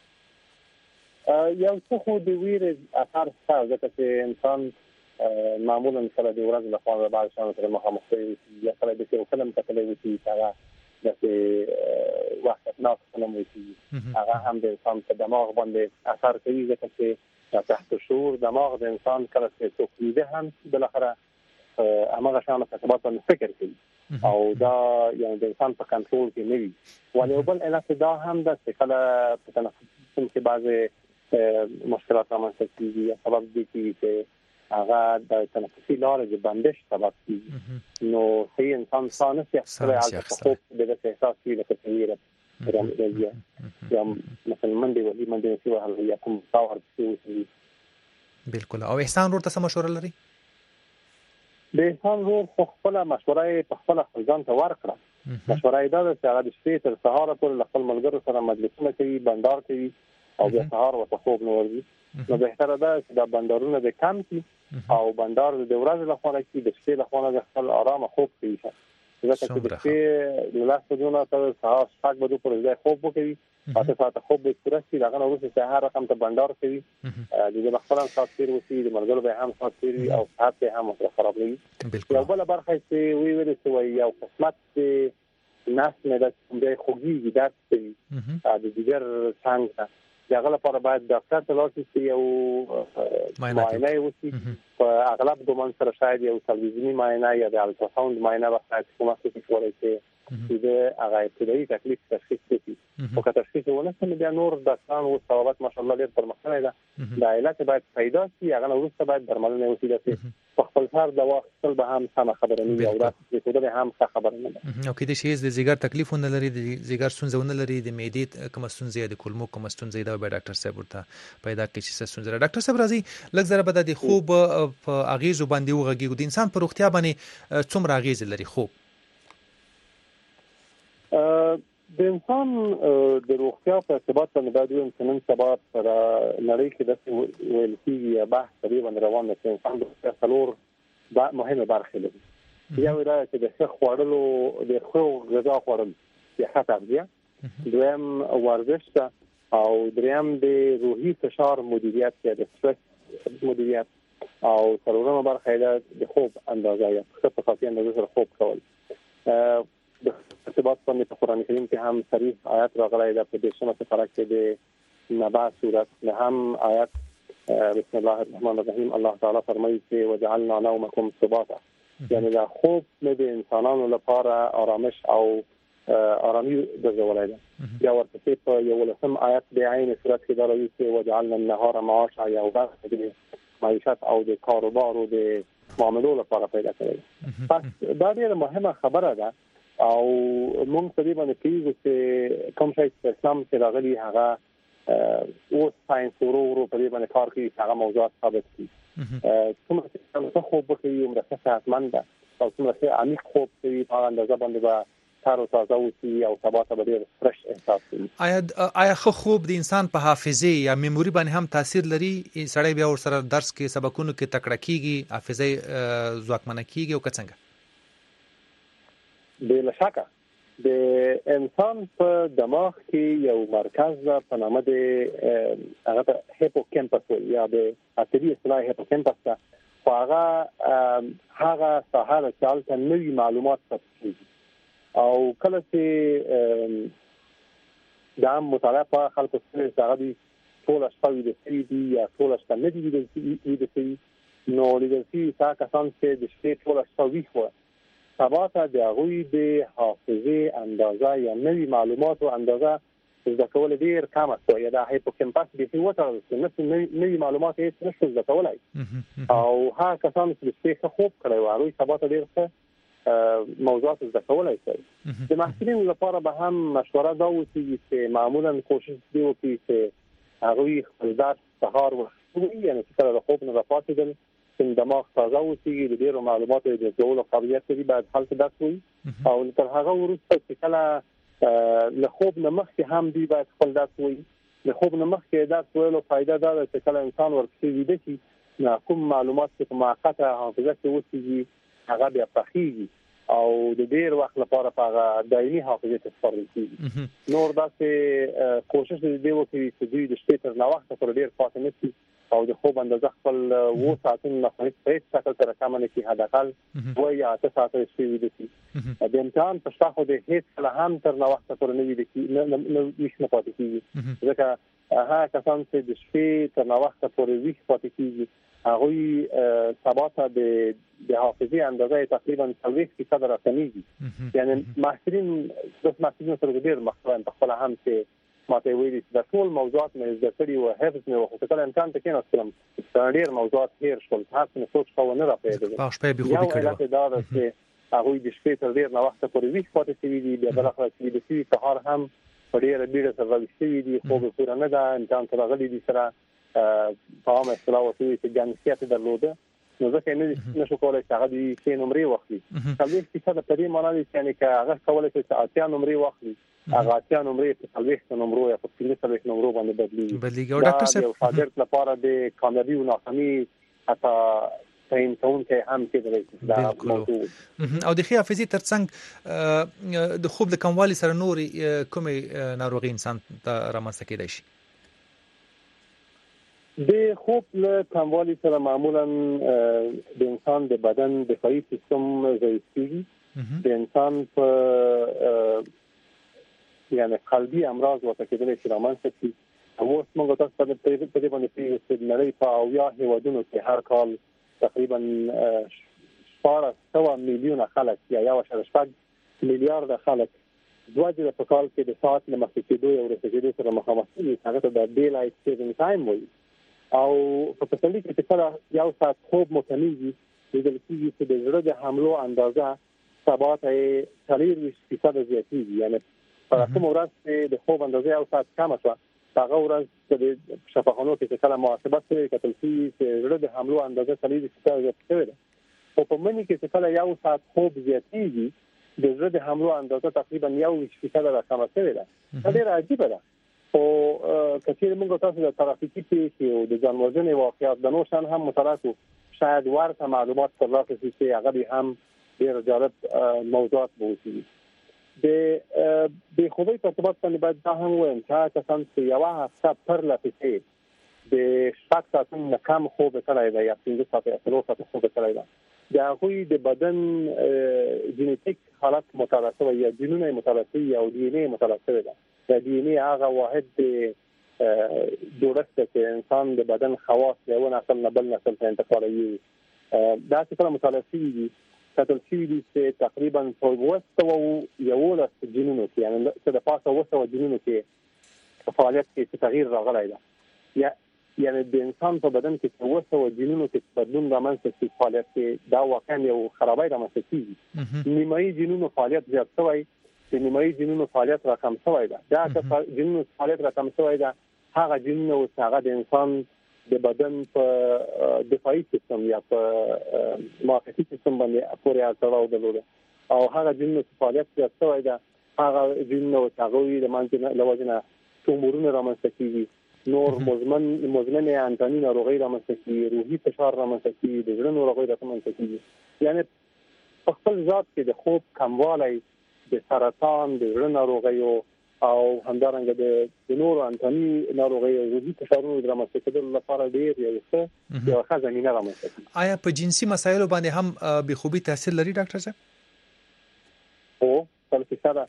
یو څه خو د ویرې اثر څه ځکه چې انسان معمولا سره د ورځې لپاره بعض شان سره مخامخ وي یا کله د یو کلم کتلې وي چې هغه د وخت نه کلم وي هغه هم د انسان په دماغ باندې اثر کوي ځکه چې تحت شعور دماغ د انسان کله چې توقیده هم بل اخره هغه شان په ثبات فکر کوي او دا یعنی د انسان په کنټرول کې نه وي ولې بل علاج دا هم د کله په تنفس کې بعضه مشکلات رامنځته کیږي یا سبب دي چې هغه د تنفسي لارې د بندش سبب کیږي نو صحیح انسان ثانه سره خوب د احساس کې د تغییر راځي یا مثلا منډه ولې منډه سی وهل یا کوم تاور څه بالکل او احسان ورته سم مشوره لري د احسان ورو خپل مشوره په خپل ځان ته ورکړه مشوره دا ده چې هغه د شپې تر سهار پورې خپل ملګرو سره مجلسونه کوي بندار کوي او بیا سهار ورته خوب نه ورځي نو بهتره ده چې دا بندرونه د کم کی او بندر د ورځې لپاره کې د شپې لپاره د خپل آرام خوب کوي ځکه چې د شپې د لاس په دونه تر سهار شپږ بجو پورې ځای خوب وکوي پاتې ساعت خوب به پرستی دغه نو وروسته سهار رقم ته بندر کوي د خپل ساعت تیر وسی د مرګلو به هم ساعت تیر او ساعت به هم خراب وي یو بل برخه چې وی ویل چې یو قسمت ناس نه د خوږی درس کوي د دیګر څنګه دغه لپاره باید ډاکټر ته لاړ شي یو معاینه وشي په اغلب دومن سره شاید یو تلویزیونی معاینه یا د الټراساوند معاینه وکړي کومه څه کولی شي چې د هغه ابتدایي تکلیف تشخیص کړي او که تشخیص ونه شي بیا نور ډاکټران او ثوابت ماشاءالله ډېر پرمختللی ده د علاج باید پیدا شي هغه وروسته باید درملنه وشي چې په خپل کار دوا خپل به هم سم خبره نه وي او دا چې به هم خبره نه ده او کې د شي د زیګر تکلیف نه لري د زیګر ستونزه لري د معدې کوم ستونزه د کولمو کوم ستونزه دا به ډاکټر صاحب ورته پیدا کوي چې ستونزه ډاکټر صاحب راځي لږ زره به د خوب په اغیز باندې وغږیږي د انسان په روغتیا باندې څومره اغیز لري خوب د انسان د روغتیا په ارتباط باندې باید یو انسان سبا پر نړۍ کې د ویل کېږي بحث تقریبا روان دی چې انسان د څلور مهمه برخه لري یو دا چې د ښه خوړلو د ښه غذا خوړل د ښه تغذیه دویم ورزش او دریم د روحي فشار مدیریت یا د سټرس مدیریت او څلورمه برخه د خوب اندازه یا ښه په کافي اندازه سره خوب کول د ارتباط باندې په قرآن کریم کې هم صریح آیات راغلي ده په دې شمه سره کې د نبأ سورت له هم آیات بسم الله الرحمن الرحیم الله تعالی فرمایي چې وجعلنا نومکم سباتا یعنی دا خوب د انسانانو لپاره آرامش او آرامی ګرځولای ده یا ورته په یو لسم آیات د عین سورت کې دا راځي چې وجعلنا النهار معاشا یا وبخ د معیشت او د کاروبار او د معاملو لپاره پیدا کړی پس دا ډېره مهمه خبره ده او موږ تقریبا کېږي چې کوم شي چې اسلام کې راغلي هغه او ساينس ورو په دې باندې کار کوي هغه موضوعات ثابت دي کوم څه خوب کوي عمره صحتمند او څومره عمیق خوب کوي په اندازه باندې با تر تازه اوسي او سبا ته ډېر فرش احساس کوي آیا خوب د انسان په حافظه یا میموري باندې هم تاثیر لري سړی بیا ور سره درس کې سبقونو کې تکړه کیږي حافظه ځواکمنه کیږي او څنګه بلا شکه د انسان په دماغ کې یو مرکز په نامه د هغه هیپوکمپس یا د عصبي اصطلاح هیپوکمپس ته هغه ساحه چې البته نوي معلومات ترسي او کله چې دا مطالعه په خلکو سره هغه دي ټول شپږ د سي دي یا ټول شپږ نه دي د سي نو لیدل شي چې کسان چې د شپې ټول شپږ وي سبا ته د هغوی د حافظه اندازه یا نوي معلوماتو اندازه زده کول ډیر کم است یا د هایپوکمپس د هیوته نه نوي معلومات هیڅ نشو زده کولای او هغه کسان چې څه خوب کړی و هغوی سبا ته ډیر څه موضوعات زده کولای شي د محصلینو لپاره به هم مشوره دا وسی چې معمولا کوشش دی وکړي چې هغوی خپل درس سهار وخت یعنی چې کله خوب نه راپاتېدل چې دماغ تازه اوسي د ډیرو معلوماتو د جوړولو قابلیت لري باید حالت درس وي او تر هغه وروسته چې کله له خوب نه مخکې هم دی باید خپل درس وي له خوب نه مخکې درس ویلو فائدہ دا ده چې کله انسان ورپسې ویده شي نو کوم معلومات چې په موقته حافظه کې اوسېږي هغه بیا پخېږي او د ډیر وخت لپاره په دایمي حافظه کې سپارل کېږي نور داسې کوشش دی وکړي چې دوی د شپې تر ناوخته پورې ډیر پاتې نه شي او د خوب اندازه خپل وو ساعتونو نه په هیڅ شکل سره کم نه کی حداقل وای یا 8 ساعته شي وي دي د امتحان په شاخو د هیڅ کله هم تر نو وخت پورې نه وي دي نه نشي پاتې کیږي ځکه هغه کسان چې د شپې تر نو وخت پورې وي پاتې کیږي هغه سباته د حافظه اندازه تقریبا 30% راکمیږي یعنی محصلین سره ډیر مخاطر په خپل هم چې ماته ویلي چې د ټول موضوعات مې زده کړي او حفظ مې وکړ کله امکان ته کې نستلم ډېر موضوعات هیر شول تاسو نه سوچ کوو نه راپېږم په شپه به خوبي کړو دا چې هغه د شپې تر ډېر نه وخت پورې ویښ پاتې شي دي بیا بل خلاص دي چې سهار هم ډېر بیره سره غوښتي دي خو به پوره نه ده امکان ته غلي دي سره په عامه اصطلاح وایي چې ګانسیت درلوده نو ځکه نه شو کولای چې هغه د سې نمرې واخلي کله چې دا په دې معنی دي چې نه هغه کولای چې اتیا نمرې واخلي هغه اتیا نمرې په څلوېښت نمرو یا په 15 نمرو باندې بدلیږي او ډاکټر صاحب یو شاګرد لپاره د کامیابی او ناکامي حتی تعین کوونکی هم کېدلی دا موضوع او د حافظي ترڅنګ د خوب د کموالي سره نور کومې ناروغي انسان ته رامنځته کېدای شي د خوب له کموالي سره معمولا د انسان د بدن دفاعي سیستم ضعیف کیږي د انسان په یعنی قلبي امراض ورته کېدلی شي رامنځته شي اوس موږ تاسو ته په دې باندې چې نړۍ په اویا هیوادونو کې هر کال تقریبا 400 میلیونه خلک یا 1.8 میلیارډ خلک دوه په کال کې د ساعت نه مخکې کېدو او رسېدو سره مخامخ دي هغه ته د ډے لایټ سیوینګ ټایم وایي او په پسندي کې چې یو ساعت خوب مکملږي د لکې چې د زړه د حملو اندازه ثبات 40% زیاتېږي یعنی په کوم ورځ چې د خوب اندازه یو ساعت کم شوه هغه ورځ چې شفاخانو کې کله محاسبه کوي کتل چې زړه د حملو اندازه 40% زیاتېږي او په منی کې چې کله یو ساعت خوب زیاتېږي د زړه د حملو اندازه تقریبا 1% راکمه شوې ده دا ډېر عجیبه ده او کثیر موږ تاسو د ترافیکي پیښې او د ځانوژنې واقعیات د نور شان هم متراتو شاید ورته معلومات ترلاسه شي چې هغه هم ډېر جالب موضوعات وو د خوبي په ارتباط باندې باید دا هم وایم چې تاسو چې یو هفته پر لپاره د شپږ ساعتو نه کم خوب کړای دی یا 5 ساعته یا 3 ساعته خوب کړای دی دا غوي د بدن جینیټیک حالت مطالعه شوی یا جینونه مطالعه شوی یا ډي ان اي مطالعه شوی دا د ډي ان اي هغه واحد جوړښت چې انسان د بدن خواص یو نسل نه بل نسل ته انتقالوي دا څه کله مطالعه شوی کتل شوی دي چې تقریبا په 211 جنونو کې یعنی چې د پاسه 200 جنونو کې فعالیت کې تغییر راغلی دی یعنی د انسان په بدن کې 200 جنونو کې بدلون رامنځته شي فعالیت کې دا واقعا یو خرابای رامنځته کیږي نیمایي جنونو فعالیت زیات شوی د نیمایي جنونو فعالیت راکم شوی دا چې جنونو فعالیت راکم شوی دا هغه جنونو چې د انسان د بدن په دفاعي سیستم یا په معافیتي سیستم باندې پورې اړه درلوده او هغه جنونو فعالیت زیات شوی دا هغه جنونو چې هغه د مانځنه لوازنه تومورونه رامنځته کیږي نور مزمن انتاني ناروغي رامنځته کیږي روحي فشار رامنځته کیږي د زړه ناروغي رامنځته کیږي یعنی په خپل ذات کې د خوب کموالی د سرطان د زړه ناروغیو او همدارنګه د نور انتاني ناروغي او روحي فشارونو رامنځته کېدل لپاره ډېر یو ښه زمينه رامنځته کوي. آیا په جنسي مسایلو باندې هم بخوبي تاثیر لري ډاکټر صاحب؟ او په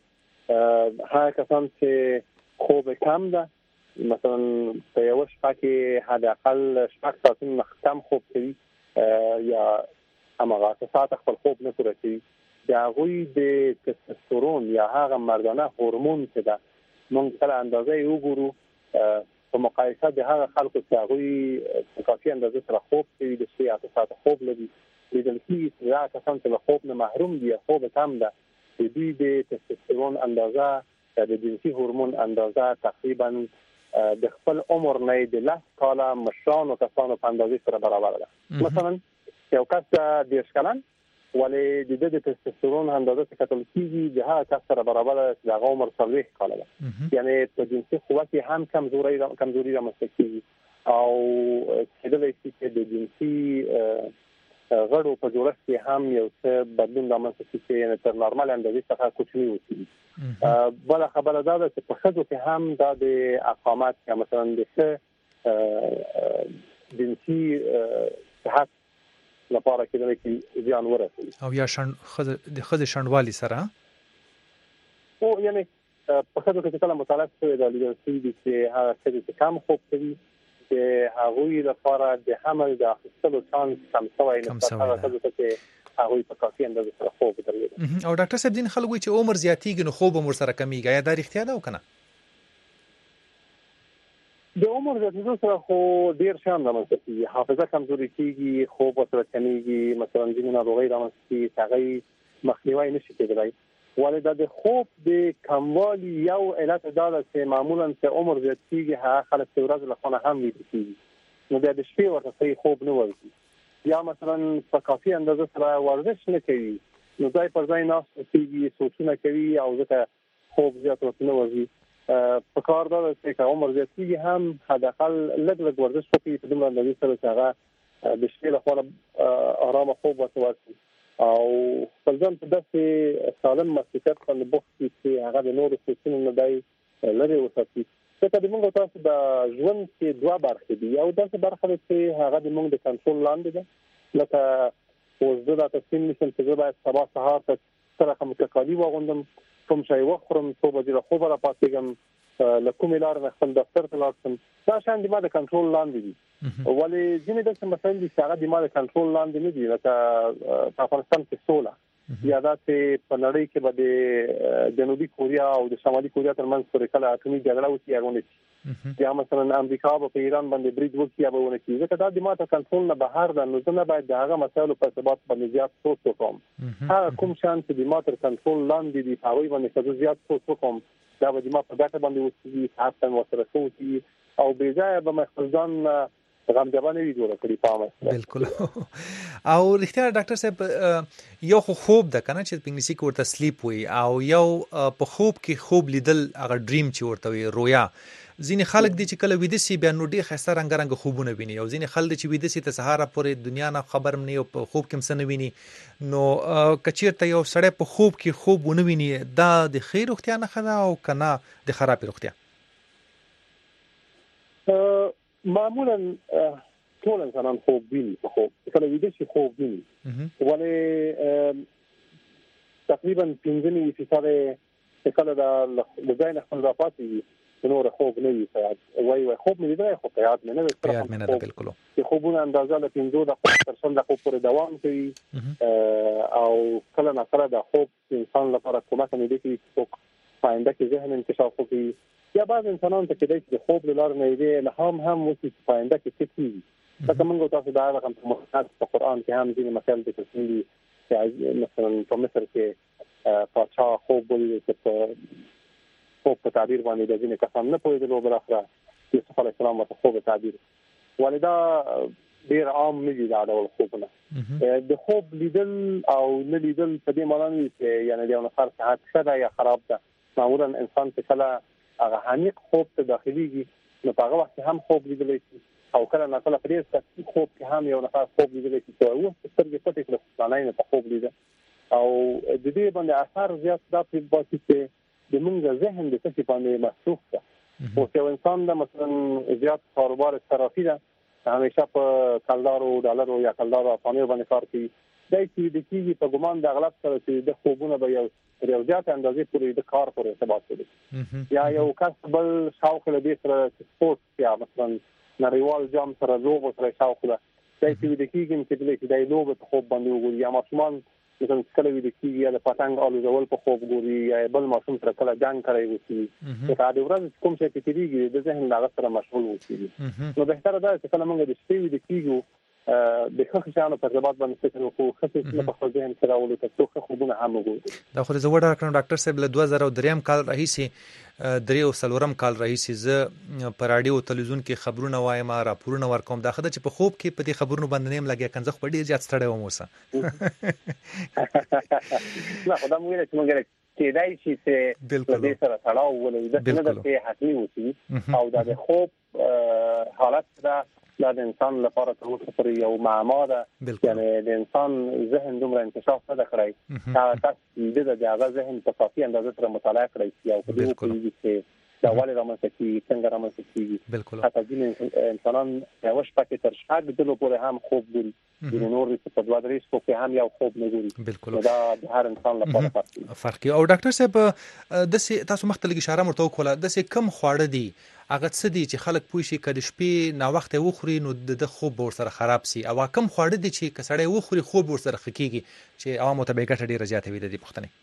څه هغه کسان چې خوب کم ده مثلا په یو شپه کې حد اقل 6 ساعتونه کم خوب کوي یا هغه ساعت خپل خوب نه پوره کوي دا غوي د تستوسترون یا هغه مردانه هورمون چې دا موږ کله اندازې وګورو په مقایسه د هغه خلکو چې غوي په کافي اندازه سره خوب کوي د 6 ساعت خوب لري د دلکي یا کسان چې خوب نه محروم دي خوب کم ده د دې د تستوسترون اندازه د جنسي هورمون اندازه تقریبا د خپل عمر نه د 10 کاله مشرانو کسانو په اندازې سره برابر ده مثلا یو کس د اشکالن ولې د تستوسترون اندازه چې کتل کیږي د هغه کس سره برابر ده د عمر 40 کاله ده یعنی په جنسي قوت هم کمزوري رامنځته کیږي او کېدای شي چې د جنسي غړو په جوړښت کې هم یو څه بدلون رامنځته شي چې تر نورمال اندازې څخه کوچنی وي بل خبره دا ده چې په خځو کې هم د اقامت یا مثلا د جنسي صحت لپاره کېدای شي ځان ورسوي او یا د خځې شنډوالي سره او یعنی په خځو کې کله مطالعه شوې ده لیدل شوي دي چې هغه چې کم خوب کوي د هغوی لپاره د حمل د اخیستلو چانس کم شوی نسبت هغه خځو چې هغوی په کافي اندازه سره خوب درلود او ډاکټر صاحب دین خلک وایي چې عمر زیاتېږي نو خوب هم ورسره کمیږي یا دا رښتیا ده او کنه د عمر زیاتېدو سره خو ډېر شیان رامنځته کېږي حافظه کمزوري کېږي خوب ورسره کمیږي مثلا ځینې ناروغۍ رامنځته کېږي چې هغه مخنیوی نشي کېدلی ولې دا د خوب د کموالي یو علت دا ده چې معمولا چې عمر زیات کېږي هغه خلک چې ورځ له خونه هم ویده کېږي نو بیا د شپې ورته صحیح خوب نه ورځي یا مثلا په کافي اندازه سره ورزش نه کوي نو ځای پر ځای ناست کېږي سوچونه کوي او ځکه خوب زیات ورته نه ورځي په کار دا چې عمر زیات کېږي هم حداقل لږ ورزش وکړي په دومره اندازې سره چې هغه د شپې لپاره آرامه خوب ورته ورکړي او خپل ځان په داسې سالم مسلکیت باندې بوخت کړي چې هغه د نورو سوچونو نه دی لرې وساتي ځکه د موږ تاسو د ژوند کې دوه برخې دي یو داسې برخه ده چې هغه د موږ د کنټرول لاندې ده لکه اوس زه دا تصمیم نیسم چې زه باید سبا سهار ته سره متکالي واغوندم کوم شی وخورم څو بجې له خوبه راپاڅېږم له کومې لارې نه خپل دفتر ته لاړ شم دا شیان د ما د کنټرول لاندې دي ولې ځینې داسې مسایل دي چې هغه د ما د کنټرول لاندې نه دي لکه په افغانستان کې سوله یا دا چې په نړۍ کې به د جنوبي کوریا او د شمالي کوریا ترمنځ پرې کله اټومي جګړه وشي هغه نه یا مثلا امریکا په ایران باندې برید وکړي یا به ونه کړي ځکه دا د ماته کنټرول نه بهر ده نو ځنه باید د هغه مسایلو په ثبات باندې زیات سوچ وکړم هغه کوم شان چې د ماته کنټرول لاندې دي هغه باندې څه زیات سوچ وکړم دا به د ما په ګټه باندې وسیږي تاسو وسره کوي او بې ځای به مخزن غم جوانه وی جوړ کړی پامه بالکل او رښتیا ډاکټر صاحب یو خوب ده کنه چې په انګلیسي کې ورته سلیپ وي او یو په خوب کې خوب لیدل هغه ډریم چې ورته وي رویا ځینې خلک دي چې کله ویده سي بیا نو ډېر ښایسته رنګ خوبونه ویني او ځینې خلک چې ویده سي ته سهار پورې دنیا نه خبر نه او په خوب کې هم څه نه ویني نو کچیرته یو سړی په خوب کې خوب ونه ویني دا د خیر روغتیا نه خدا او کنه د خراب روغتیا معمولا ټول انسانان خوب ویني په خوب کله ویده شي خوب ویني ولې تقریبا 15% کله د ځای نه خپل راپاتې نور خوب نه وي وای خوب مې دی خو په یاد مې نه وي یاد مې نه ده بالکل چې خوبونه اندازه له 15% د خوب پورې دوام کوي او کله نه کله د خوب انسان لپاره کومه نه دي چې پاینده کې ذهن انکشاف کوي یا بعض انسانان ته کې د خوب لپاره نه دی هم وسی پاینده کې څه کوي لکه موږ تاسو دا رقم په قرآن کې هم ځینې مسائل د تفصیلي چې مثلا په مصر کې پاچا خوب ولید چې خوب په تعبیر باندې د ځینې کسان نه پوهېدل او بل اخره یوسف علیه السلام ورته خوب تعبیر ولدا ډیر عام نه دي دا ډول خوبونه د خوب لیدل او نه لیدل په دې معنی نه چې یعنی د یو نفر صحت ښه یا خراب ده معمولا انسان چې کله هغه عمیق خوب ته داخليږي نو په هغه وخت هم خوب لیدل شي او کله نه کله په دې سختي خوب کې هم یو نفر خوب لیدل شي او سترګې پټې کړي نه په خوب لیدل او د دې باندې اثر زیات دا په باسي چې د موږ ذهن د څه باندې مصروف ده او چې انسان د مثلا زیات کاروبار صرافي ده همیشه په کلدارو ډالرو یا کلدارو افغانیو باندې کار کوي دا چې د کیږي په ګمان د اغلب سره چې د خوبونه به یو زیات اندازې پورې د کار پورې ارتباط لري یا یو کس بل شاوخ له دې سره سپورت یا مثلا نړیوال جام سره لوب سره شاوخ له دا چې د کیږي چې د لوب په خوب باندې وګوري یا ماشومان مثلا کله وی د کیږي یا د پتنګ الوزول په خوب ګوري یا بل ماشوم سره کله جنگ کوي وسی دا د ورځ کوم څه چې کیږي د ذهن لاغه سره مشغول وسی نو به تر دا چې کله موږ د شپې وی د کیږي د خخ شانو په ځبات باندې فکر وکړو خصوصا په خپل ذهن سره ولې تاسو خوبونه هم وګورئ دا خو زه وړاندې ډاکټر صاحب له 2003 کال راهیسي دریو سلورم کال راهیسي زه پر رادیو او تلویزیون کې خبرونه وایم راپورونه ورکوم دا خدای چې په خوب کې په دې خبرونو باندې نیم لګیا کنځخ په ډیر زیات ستړی وم اوسه نه خدای مو ویل چې موږ کې دای شي چې بالکل دې سره تړاو ولې دا نه د حتمي وسی او دا د خوب حالت دا د انسان لپاره تر اوسه پورې یو معما ده یعنی د انسان ذهن دومره انکشاف نه کړی دا تاسو د هغه ذهن په کافي اندازه سره مطالعه کړی او په دې کې چې دا ولې رامنځته کیږي څنګه رامنځته کیږي بالکل حتی ځینې انسانان یو شپه تر شپږ دلو پورې هم خوب ګوري د نور په دوه درې شپو کې هم یو خوب نه ګوري بالکل دا د هر انسان لپاره فرق او ډاکټر صاحب د تاسو مختلفه اشاره مرته وکړه د کم خواړه دي هغه څه دي چې خلک پوه شي کله شپې نا وخت وخوري نو د خوب ور سره خراب سي او کم خواړه دي چې کسړې وخوري خوب ور سره خکېږي چې عوامو ته به ګټه ډیره زیاته وي د پښتنې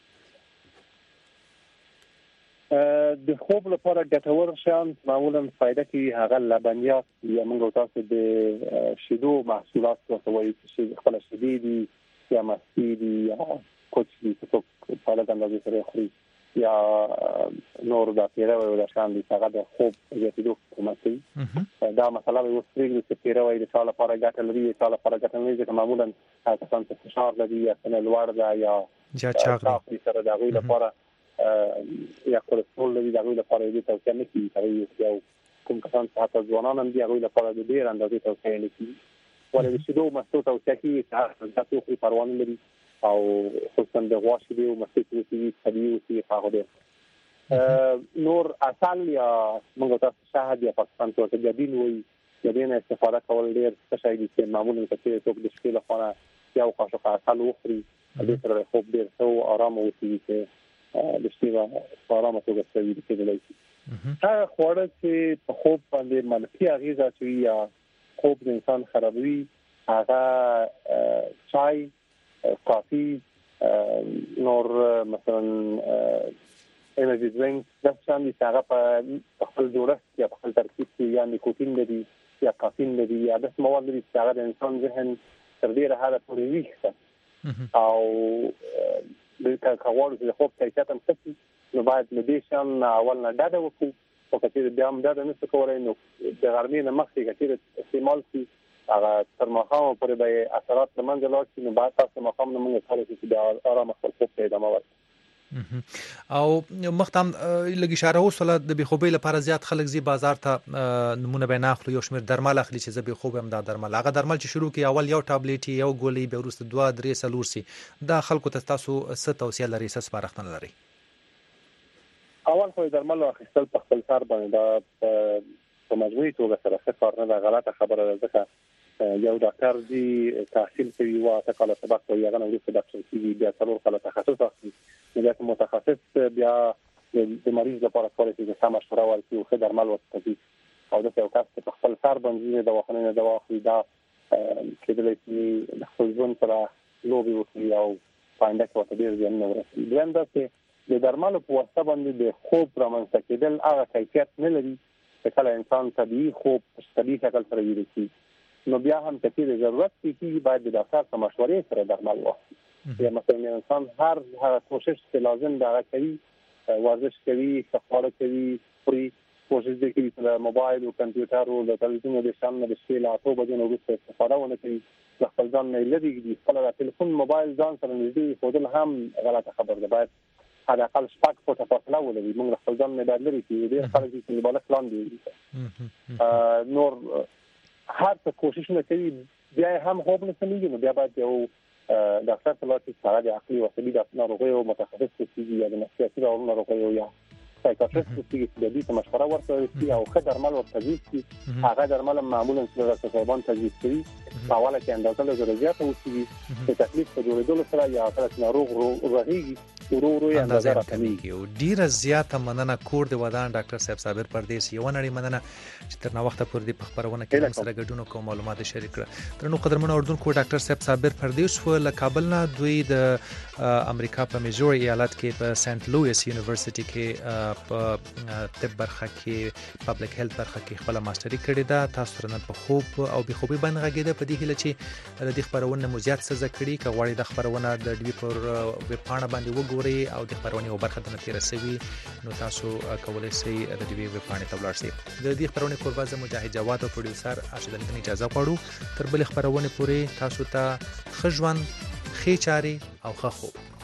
د خوب لپاره ګټور شیان معمولا فائدہ کوي هغه لبنیات یا موږ تاسو د شیدو محصولات ورته چې خپل شیدې دي یا مستي دي یا کوچ دي چې په لږ اندازه سره خوري یا نور د پیروي د شان دي هغه د خوب زیاتېدو کومه دا مثلا یو سترګې چې پیروي د ټاله لپاره ګټه لري ټاله لپاره ګټه لري چې معمولا تاسو ته فشار لري یا څنګه لوړ ده یا چاغ سره د غوړي لپاره یا کولېسترول لري د غوړي لپاره دې توصیه نه کیږي یو کوم کسان چې ځوانان هم دي غوړي لپاره د ډیر اندازې توصیه نه کیږي ولې د شیدو مستو توصیه کیږي چې تاسو خو پروانه لري او خصوصا د غوښې دی او مستې چې طبيعي او هغه دی نور اصل یا موږ تاسو شاهد یا پاکستان ته جديد وي جديد استفاده کول ډیر څه شي چې معمولا چې څوک د شپې لپاره یو قاشق اصل وخوري د سره خوب ډیر سو آرام اوسي چې د شپې آرام توګه کوي د کېدلای هغه خوړ چې په خوب باندې منفي اغیزه کوي یا خوب د انسان خرابوي هغه چای کافی نور مثلا انرژي ډرینک د څه دي هغه په خپل جوړښت یا په خپل ترکیب کې یا نیکوتین لري یا کافین لري یا د مواد لري چې هغه د انسان ذهن تر ډیره حاله پورې ویښه او د کاغورو د خوب کیفیت هم ښه نو باید له دې شان اول نه ډاډه وکړو او کله بیا هم ډاډه نشو کولای نو د غرمې نه مخکې کله استعمال شي هغه تر ماښام پورې به اثرات له منځه لاړ شي نو باید تاسو ماښام نه موږ کولای شو چې آرام خپل خوب ته ادامه ورکړو او مختم لګی اشاره وسله د بخوبې لپاره زیات خلک زی بازار ته نمونه بینه اخلي یو شمیر درمل اخلي چې زه بخوب هم دا درمل هغه درمل چې شروع کی اول یو ټابلیټ یو ګولۍ به ورسته 2-3 سلور سي دا خلکو ته تاسو ست توصیه لري سس بارختنه لري اول خو درمل اخیستل په خپل سر باندې دا په مجموعي توګه سره کار نه غلطه خبره ده ځکه یو ډاکټر دی تحصیل کوي او تکاله سبق کوي هغه نو د ډاکټر کیږي بیا څلور کاله تخصص اخلي نو دا متخصص بیا د مریض لپاره کولای شي چې مشوره ورکړي او ښه درمل ورکړي او د یو کس په خپل سر باندې د واخلنې نه دوا اخلي دا کېدلی شي د خپل ژوند سره لوبي وکړي او پاینده کې ورته ډېر زیان نه ورسي دویم دا چې د درملو په واسطه باندې د خوب رامنځته کېدل هغه کیفیت نه لري چې کله انسان طبیعي خوب په طبیعي شکل سره ویل شي نو بیا هم کثیر ضرورت کیږي باید د ډاکټر سره مشورې سره درمل واخلي یا مثلا انسان هر کوشش چې لازم دا کوي ورزش کوي خواړه کوي پوری کوشش کوي چې موبایل او کمپیوټر او د تلویزیون د شام د شپې لا 8 بجې نو وروسته استفاده ونه کوي د خپل ځان نه لري د خپل ټلیفون موبایل ځان سره نږدې خودل هم غلطه خبره ده باید هغه اقل شپږ فوټه فاصله ولري موږ خپل ځان نه لري چې ډېر خلک چې بالغ پلان دي نور هر څه کوشش نه کوي بیا هم خوب نه سمېږي نو بیا باید یو ډاکټر ته لاړ شي چې هغه د عقلي او عصبي ناروغیو متخصص کېږي یا د نفسیاتي ناروغیو یا سایکاټریست کېږي چې د دې مشوره ورکړي او ښه درمل ورته کړي هغه درمل معمولا چې ډاکټر صاحبان تجویز کوي په اوله کې اندازه له زیاته وشي چې تکلیف په جوړېدلو سره یا کله ناروغ رغېږي ورو یې اندازه راکمېږي او ډیره زیاته مننه کور د ودان ډاکټر صاحب صابر پردیس یو نړۍ مننه چې تر نو وخت پورې د خبرونه کې موږ سره ګډون کوم معلومات شریک کړ تر نو قدرمن اردوونکو ډاکټر صاحب صابر پردیس ول کابل نه دوی د امریکا په میزوري ایالت کې په سنت لوئیس یونیورسيټي کې په طب برخه کې پبلک هیلث برخه کې خپل ماستری کړی دا تاسو سره په خوب او به خوبي باندې غږیده په دې هله چې د دې خبرونه مزیات څه ذکرې ک غوړي د خبرونه د دوی پر ویب پاڼه باندې وګورئ او د خبرونه او برخه د نتیره سوي نو تاسو کولای شئ د دې ویب پاڼې ته ولاړ شئ د دې خبرونه قربازه مجاهد جواد او پروډوسر ارشد علي اجازه غواړو تر بل خبرونه پورې تاسو ته خجوان خې چاري او خخو